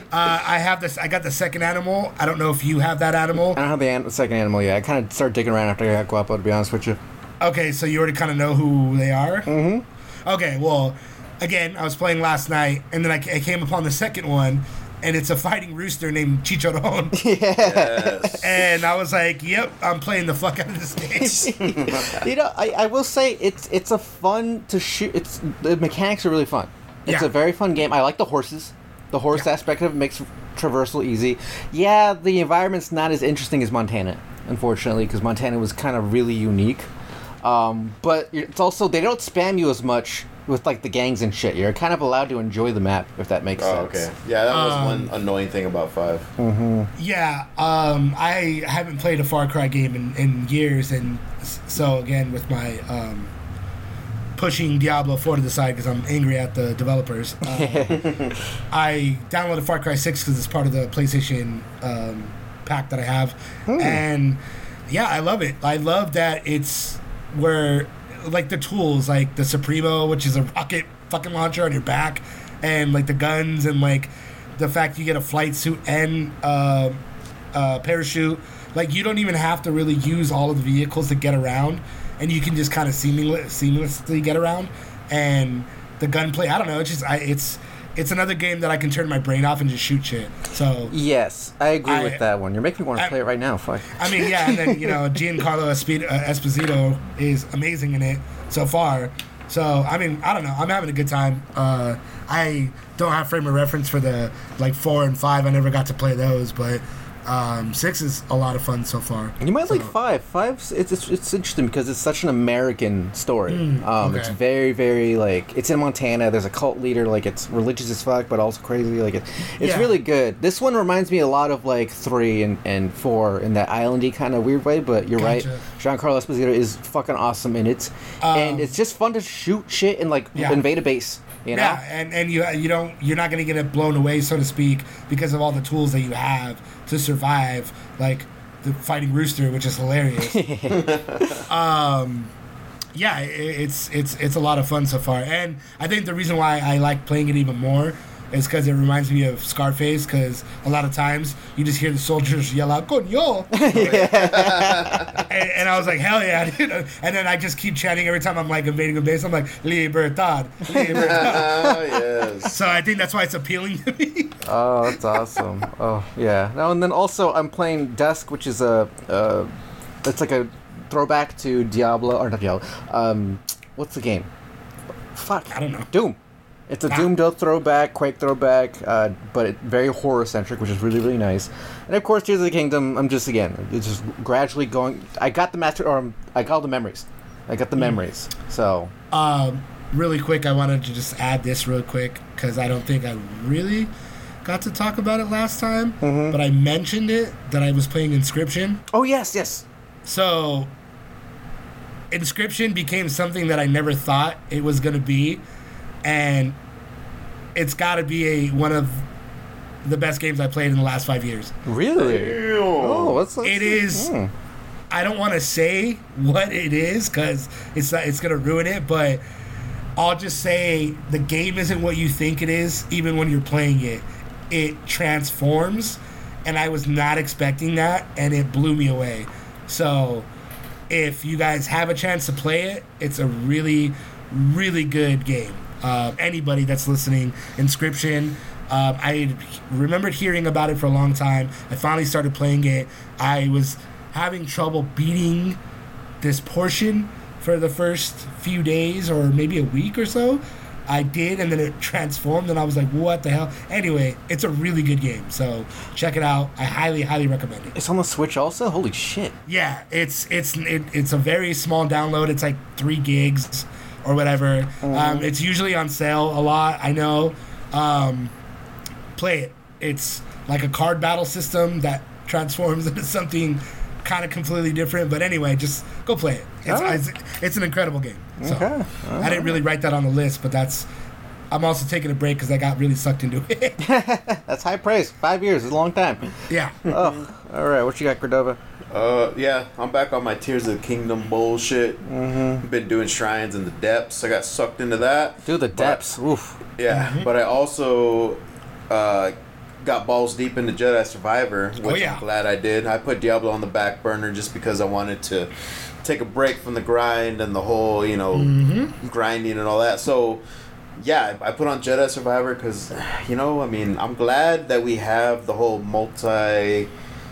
I got the second animal. I don't know if you have that animal. I don't have the second animal yet. I kind of started digging around after I got Guapo, to be honest with you. Okay, so you already kind of know who they are? Mm-hmm. Okay, well, again, I was playing last night, and then I came upon the second one, and it's a fighting rooster named Chicharron. Yes. And I was like, yep, I'm playing the fuck out of this game. I will say it's a fun to shoot. The mechanics are really fun. It's a very fun game. I like the horses. The horse aspect of it makes traversal easy. Yeah, the environment's not as interesting as Montana, unfortunately, because Montana was kind of really unique. But it's also, they don't spam you as much with the gangs and shit. You're kind of allowed to enjoy the map, if that makes sense. Okay. Yeah, that was one annoying thing about 5. Mm-hmm. Yeah, I haven't played a Far Cry game in years, and so again, with my pushing Diablo 4 to the side because I'm angry at the developers, I downloaded Far Cry 6 because it's part of the PlayStation pack that I have. And yeah, I love it. I love that it's where the tools, the Supremo, which is a rocket fucking launcher on your back, and the guns, and the fact you get a flight suit and parachute. You don't even have to really use all of the vehicles to get around, and you can just kind of seamlessly get around. And the gunplay, I don't know, it's another game that I can turn my brain off and just shoot shit. So yes, I agree with that one. You're making me want to play it right now. Fuck. I mean, yeah, and then Giancarlo Esposito is amazing in it so far. So I mean, I don't know. I'm having a good time. I don't have frame of reference for the 4 and 5. I never got to play those, but 6 is a lot of fun so far. You might like 5. 5's it's interesting because it's such an American story. Okay. It's very, very it's in Montana. There's a cult leader. It's religious as fuck, but also crazy. It's really good. This one reminds me a lot of 3 and 4 in that islandy kind of weird way. But you're right. Giancarlo Esposito is fucking awesome, and it's just fun to shoot shit and invade a base. You know? Yeah, and you're not gonna get it blown away, so to speak, because of all the tools that you have to survive, the fighting rooster, which is hilarious. Yeah, it's a lot of fun so far, and I think the reason why I like playing it even more is because it reminds me of Scarface, because a lot of times you just hear the soldiers yell out "Coño!" and I was like, hell yeah, dude. And then I just keep chanting every time I'm invading a base. I'm like, Libertad, Libertad. Yes. So I think that's why it's appealing to me. Oh, that's awesome. Oh, yeah. No, and then also I'm playing Dusk, which is it's a throwback to Diablo, or not Diablo. What's the game? Fuck. I don't know. Doom. It's a Doom throwback, Quake throwback, but very horror-centric, which is really, really nice. And of course, Tears of the Kingdom, it's just gradually going... I got the I got all the memories. I got the memories, so... Really quick, I wanted to just add this real quick, because I don't think I really got to talk about it last time, but I mentioned it, that I was playing Inscription. Oh, yes. So, Inscription became something that I never thought it was going to be, and it's got to be one of the best games I played in the last 5 years. Really? Oh, what's that? It is. I don't want to say what it is because it's going to ruin it, but I'll just say the game isn't what you think it is. Even when you're playing it, it transforms, and I was not expecting that, and it blew me away. So, if you guys have a chance to play it, it's a really, really good game. Anybody that's listening, Inscription, I remembered hearing about it for a long time. I finally started playing it. I was having trouble beating this portion for the first few days or maybe a week or so. I did, and then it transformed, and I was like, what the hell? Anyway, it's a really good game, so check it out. I highly, highly recommend it. It's on the Switch also? Holy shit. Yeah, it's a very small download. It's like 3 gigs or whatever. It's usually on sale a lot, I know. Play it. It's like a card battle system that transforms into something kind of completely different. But anyway, just go play it. It's an incredible game. So, okay. I didn't really write that on the list, but I'm also taking a break because I got really sucked into it. That's high praise. 5 years is a long time. Yeah. Oh, all right. What you got, Cordova? Yeah, I'm back on my Tears of the Kingdom bullshit. Been doing Shrines in the Depths. I got sucked into that. Dude, the Depths. Oof. Yeah, but I also got balls deep into Jedi Survivor, which I'm glad I did. I put Diablo on the back burner just because I wanted to take a break from the grind and the whole, grinding and all that. So, yeah, I put on Jedi Survivor because, I'm glad that we have the whole multiplayer,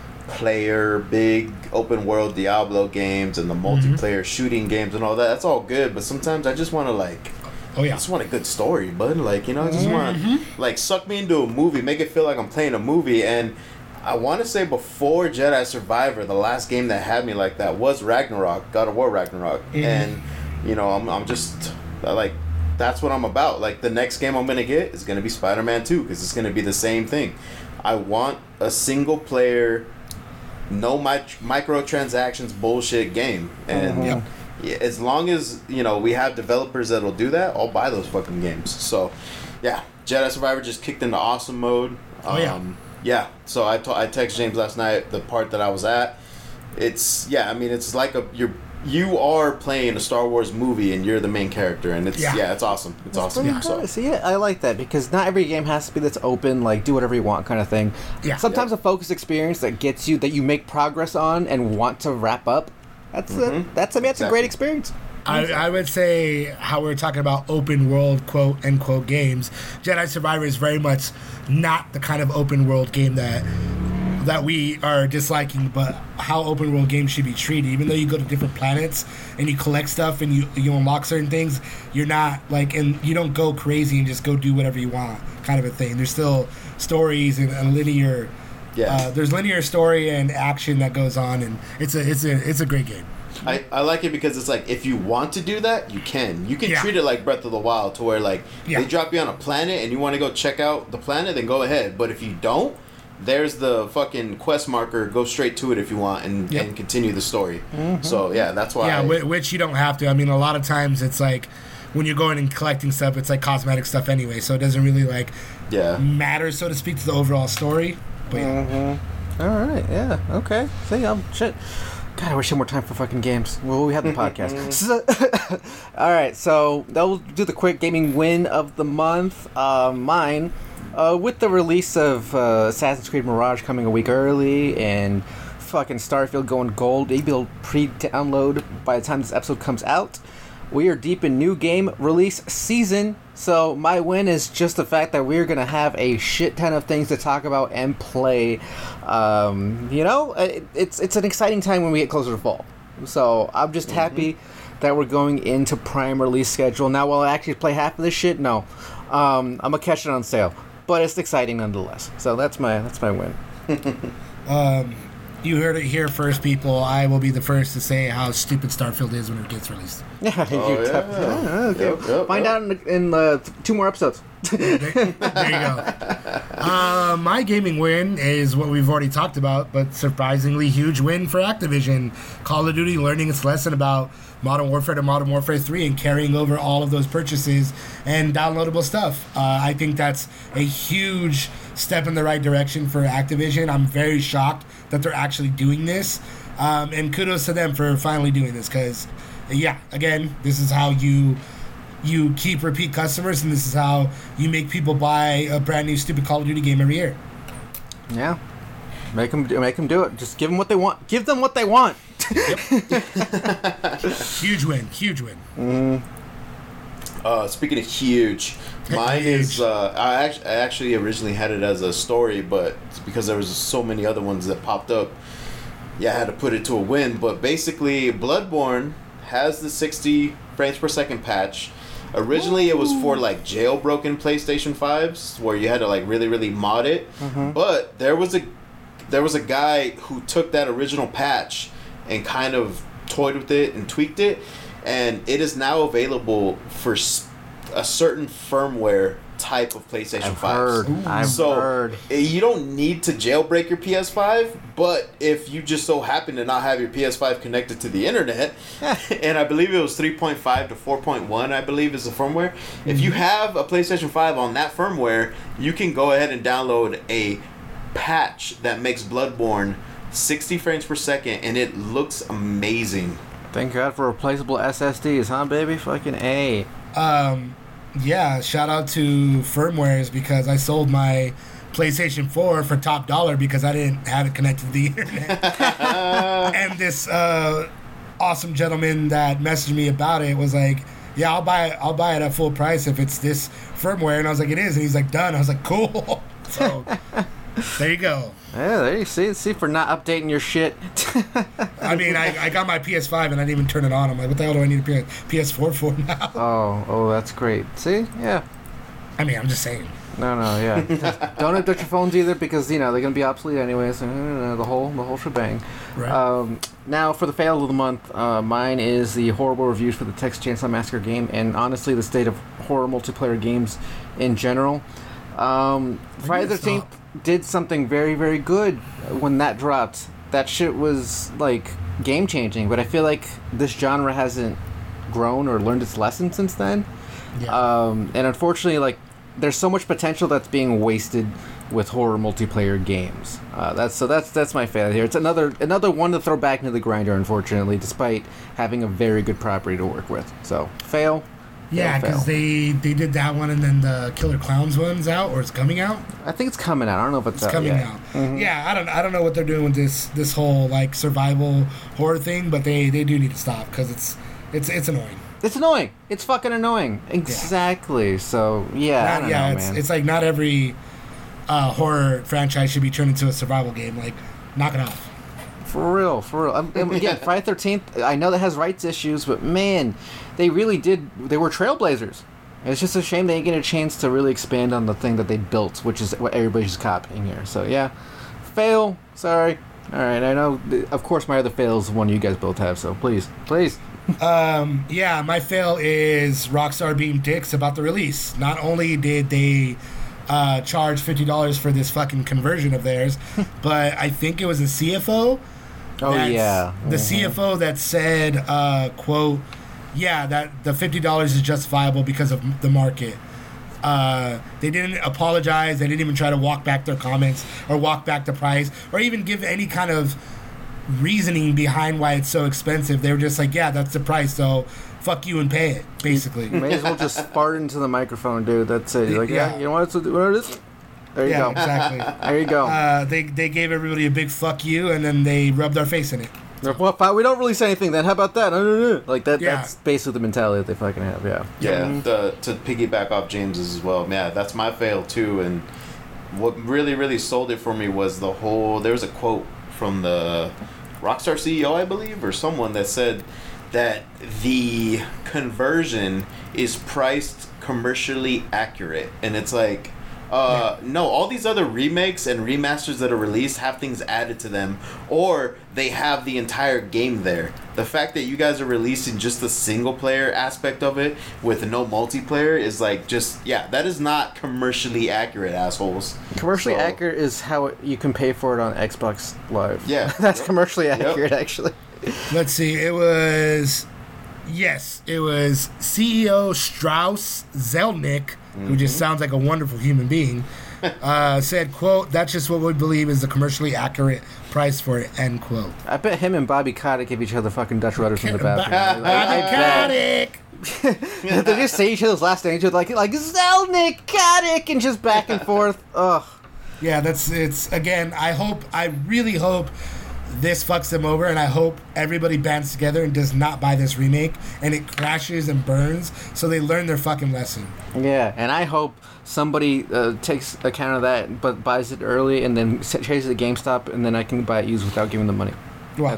big open world Diablo games and the multiplayer shooting games and all that. That's all good, but sometimes I just want to, I just want a good story, bud. I just want to, suck me into a movie, make it feel like I'm playing a movie. And I want to say before Jedi Survivor, the last game that had me like that was Ragnarok, God of War Ragnarok. And, I'm just, that's what I'm about. The next game I'm going to get is going to be Spider-Man 2 because it's going to be the same thing. I want a single player, no microtransactions bullshit game. And yeah, as long as, we have developers that'll do that, I'll buy those fucking games. So, yeah, Jedi Survivor just kicked into awesome mode. Yeah, so I texted James last night, the part that I was at. It's like you are playing a Star Wars movie and you're the main character, and it's awesome. It's awesome. Yeah. See, I like that because not every game has to be this open, do whatever you want kind of thing. Yeah. Sometimes a focused experience that gets you, that you make progress on and want to wrap up, that's a great experience. I would say how we're talking about open world, quote unquote, games. Jedi Survivor is very much not the kind of open world game that we are disliking, but how open world games should be treated. Even though you go to different planets and you collect stuff and you unlock certain things, you're not and you don't go crazy and just go do whatever you want, kind of a thing. There's still stories and linear. Yeah. There's linear story and action that goes on, and it's a great game. I like it because it's if you want to do that, you can. You can treat it like Breath of the Wild, to where they drop you on a planet and you want to go check out the planet, then go ahead. But if you don't, there's the fucking quest marker. Go straight to it if you want and continue the story. So yeah, that's why. Yeah, which you don't have to. I mean, a lot of times it's when you're going and collecting stuff, it's cosmetic stuff anyway, so it doesn't really matter, so to speak, to the overall story. But all right, yeah, okay. See, shit. God, I wish I had more time for fucking games. Well, we have the podcast. All right, so that will do the quick gaming win of the month. Mine, with the release of Assassin's Creed Mirage coming a week early and fucking Starfield going gold, maybe it'll pre-download by the time this episode comes out. We are deep in new game release season, so my win is just the fact that we're going to have a shit ton of things to talk about and play. It's an exciting time when we get closer to fall. So I'm just happy that we're going into prime release schedule. Now, will I actually play half of this shit? No. I'm gonna catch it on sale, but it's exciting nonetheless. So that's my win. You heard it here first, people. I will be the first to say how stupid Starfield is when it gets released. Yeah, Yep, find out in 2 more episodes. There you go. My gaming win is what we've already talked about, but surprisingly huge win for Activision. Call of Duty learning its lesson about Modern Warfare to Modern Warfare 3 and carrying over all of those purchases and downloadable stuff. I think that's a huge step in the right direction for Activision. I'm very shocked that they're actually doing this. And kudos to them for finally doing this because, yeah, again, this is how you keep repeat customers, and this is how you make people buy a brand new stupid Call of Duty game every year. Yeah, make them do it. Just give them what they want. Give them what they want. Huge win. Speaking of huge, mine is I actually originally had it as a story, but because there was so many other ones that popped up, I had to put it to a win. But basically, Bloodborne has the 60 frames per second patch. Originally, it was for like jailbroken PlayStation 5s where you had to like really mod it. But there was a guy who took that original patch and kind of toyed with it and tweaked it, and it is now available for a certain firmware type of PlayStation 5s. I've heard. You don't need to jailbreak your PS5, but if you just so happen to not have your PS5 connected to the internet, and I believe it was 3.5 to 4.1, I believe is the firmware. If you have a PlayStation 5 on that firmware, you can go ahead and download a patch that makes Bloodborne 60 frames per second, and it looks amazing. Thank God for replaceable SSDs, huh, baby? Fucking A. Yeah, shout out to firmwares because I sold my PlayStation 4 for top dollar because I didn't have it connected to the internet. And this awesome gentleman that messaged me about it was like, "Yeah, I'll buy it at full price if it's this firmware." And I was like, "It is." And he's like, "Done." I was like, "Cool." So there you go. Yeah, there you see for not updating your shit. I mean, I got my PS5 and I didn't even turn it on. I'm like, what the hell do I need a PS4 for now? Oh, that's great. See, yeah. I mean, I'm just saying. No, yeah. Don't update your phones either because they're gonna be obsolete anyways. The whole shebang. Right. Now for the fail of the month, mine is the horrible reviews for the Texas Chainsaw Massacre game, and honestly, the state of horror multiplayer games in general. Friday the 13th did something very, very good when that dropped. That shit was like game changing, but I feel like this genre hasn't grown or learned its lesson since then. Yeah. And unfortunately, like there's so much potential that's being wasted with horror multiplayer games. That's my failure here. It's another one to throw back into the grinder, unfortunately, despite having a very good property to work with. So fail. Yeah, because they did that one, and then the Killer Clowns one's out, or it's coming out. I think it's coming out. I don't know if it's out coming yet. out. Mm-hmm. Yeah, I don't know what they're doing with this whole like survival horror thing, but they do need to stop because it's annoying. It's annoying. It's fucking annoying. Exactly. Yeah. So I don't know, man. It's like not every horror franchise should be turned into a survival game. Like, knock it off. For real. Again, Friday 13th, I know that has rights issues, but man, they really did. They were trailblazers. It's just a shame they didn't get a chance to really expand on the thing that they built, which is what everybody's copying here. So, yeah. Fail. Sorry. All right, I know. Of course, my other fail is one you guys both have, so please. Yeah, my fail is Rockstar being dicks about the release. Not only did they charge $50 for this fucking conversion of theirs, but I think it was a CFO. The CFO that said, quote, yeah, that the $50 is justifiable because of the market. They didn't apologize. They didn't even try to walk back their comments or walk back the price or even give any kind of reasoning behind why it's so expensive. They were just like, yeah, that's the price, so fuck you and pay it, basically. You may as well just fart into the microphone, dude. That's it. You're like, yeah, you know what it is? There you go. Exactly. There you go. They gave everybody a big fuck you, and then they rubbed our face in it. Well, fine, we don't really say anything then. How about that? Like that. Yeah. That's basically the mentality that they fucking have. Yeah. Yeah. To piggyback off James's as well. Yeah, that's my fail too. And what really, really sold it for me was the whole. There was a quote from the Rockstar CEO, I believe, or someone that said that the conversion is priced commercially accurate, and it's like. No, all these other remakes and remasters that are released have things added to them, or they have the entire game there. The fact that you guys are releasing just the single player aspect of it with no multiplayer is like that is not commercially accurate, assholes. Commercially accurate is how you can pay for it on Xbox Live. Yeah. That's commercially accurate, actually. Let's see. It was CEO Strauss Zelnick, who just sounds like a wonderful human being, said, quote, "That's just what we believe is the commercially accurate price for it," end quote. I bet him and Bobby Kotick give each other fucking Dutch rudders from the bathroom. Bobby Kotick! They just say each other's last names like Zelnick, Kotick, and just back and forth. Ugh. Yeah, again, I really hope this fucks them over, and I hope everybody bands together and does not buy this remake, and it crashes and burns, so they learn their fucking lesson. Yeah, and I hope somebody takes account of that, but buys it early, and then chases it to GameStop, and then I can buy it used without giving them money. Well,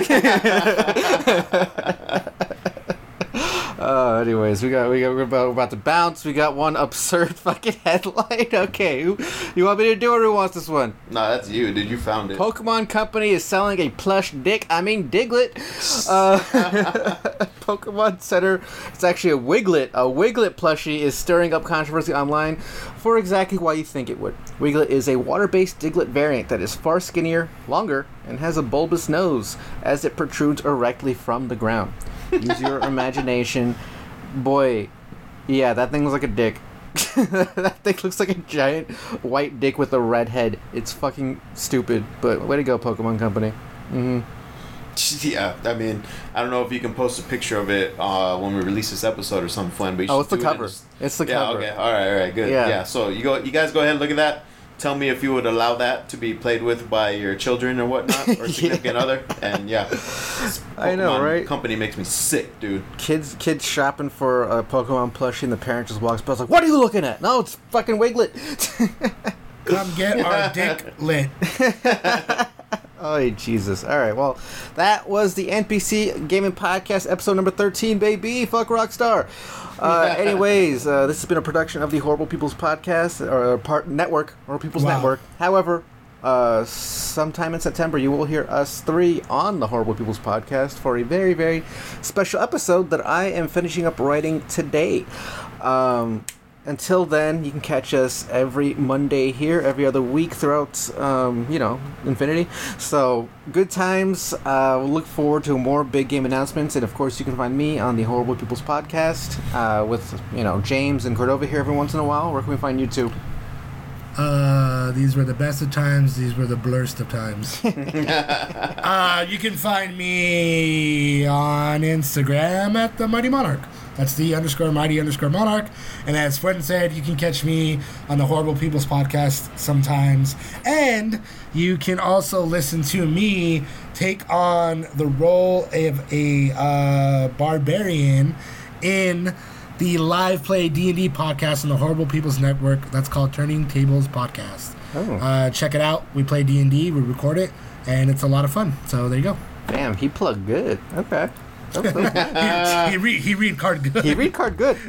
anyways, we're about to bounce. We got one absurd fucking headline. Okay, you want me to do it, or who wants this one? Nah, that's you, dude. You found it. Pokemon Company is selling a plush Diglett. Pokemon Center. It's actually a Wiglet. A Wiglet plushie is stirring up controversy online for exactly why you think it would. Wiglet is a water-based Diglett variant that is far skinnier, longer, and has a bulbous nose as it protrudes erectly from the ground. Use your imagination. Boy, yeah, that thing looks like a dick. That thing looks like a giant white dick with a red head. It's fucking stupid, but way to go, Pokemon Company. Yeah, I mean, I don't know if you can post a picture of it when we release this episode or something, Flynn. But it's the cover. It's the cover. Yeah, okay, all right, good. Yeah, so you guys go ahead and look at that. Tell me if you would allow that to be played with by your children or whatnot, or significant other. And I know, right? Company makes me sick, dude. Kids shopping for a Pokemon plushie, and the parent just walks by, like, "What are you looking at?" No, it's fucking Wiglet. Come get our dick lit. Oh, Jesus. All right, well, that was the NPC Gaming Podcast, episode number 13, baby. Fuck Rockstar. Anyways, this has been a production of the Horrible People's Podcast, or network, or People's Network. However, sometime in September, you will hear us three on the Horrible People's Podcast for a very, very special episode that I am finishing up writing today. Until then, you can catch us every Monday here, every other week throughout, infinity. So, good times. We'll look forward to more big game announcements. And, of course, you can find me on the Horrible People's Podcast with, James and Cordova here every once in a while. Where can we find you two? These were the best of times. These were the blurst of times. You can find me on Instagram at the Mighty Monarch. That's the _mighty_monarch. And as Fred said, you can catch me on the Horrible People's Podcast sometimes. And you can also listen to me take on the role of a barbarian in the live play D&D podcast on the Horrible People's Network. That's called Turning Tables Podcast. Oh. Check it out. We play D&D, we record it, and it's a lot of fun. So there you go. Damn, he plugged good. Okay. he read card good. He read card good.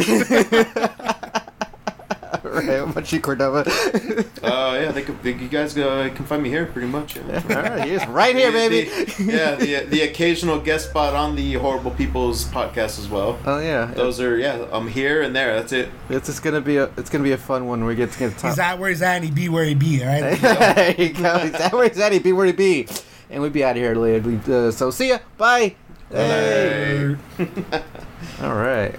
Right, what about you, Cordova? You guys can find me here pretty much. Yeah. All right, he's right here, baby. The occasional guest spot on the Horrible People's Podcast as well. Oh yeah, those are I'm here and there. That's it. It's gonna be a fun one where we get to top. He's at where he's at, and he be where he be. All right. There you go. He's at where he's at, he be where he be, and we'll be out of here later. So see ya. Bye. Hey. Hey. All right.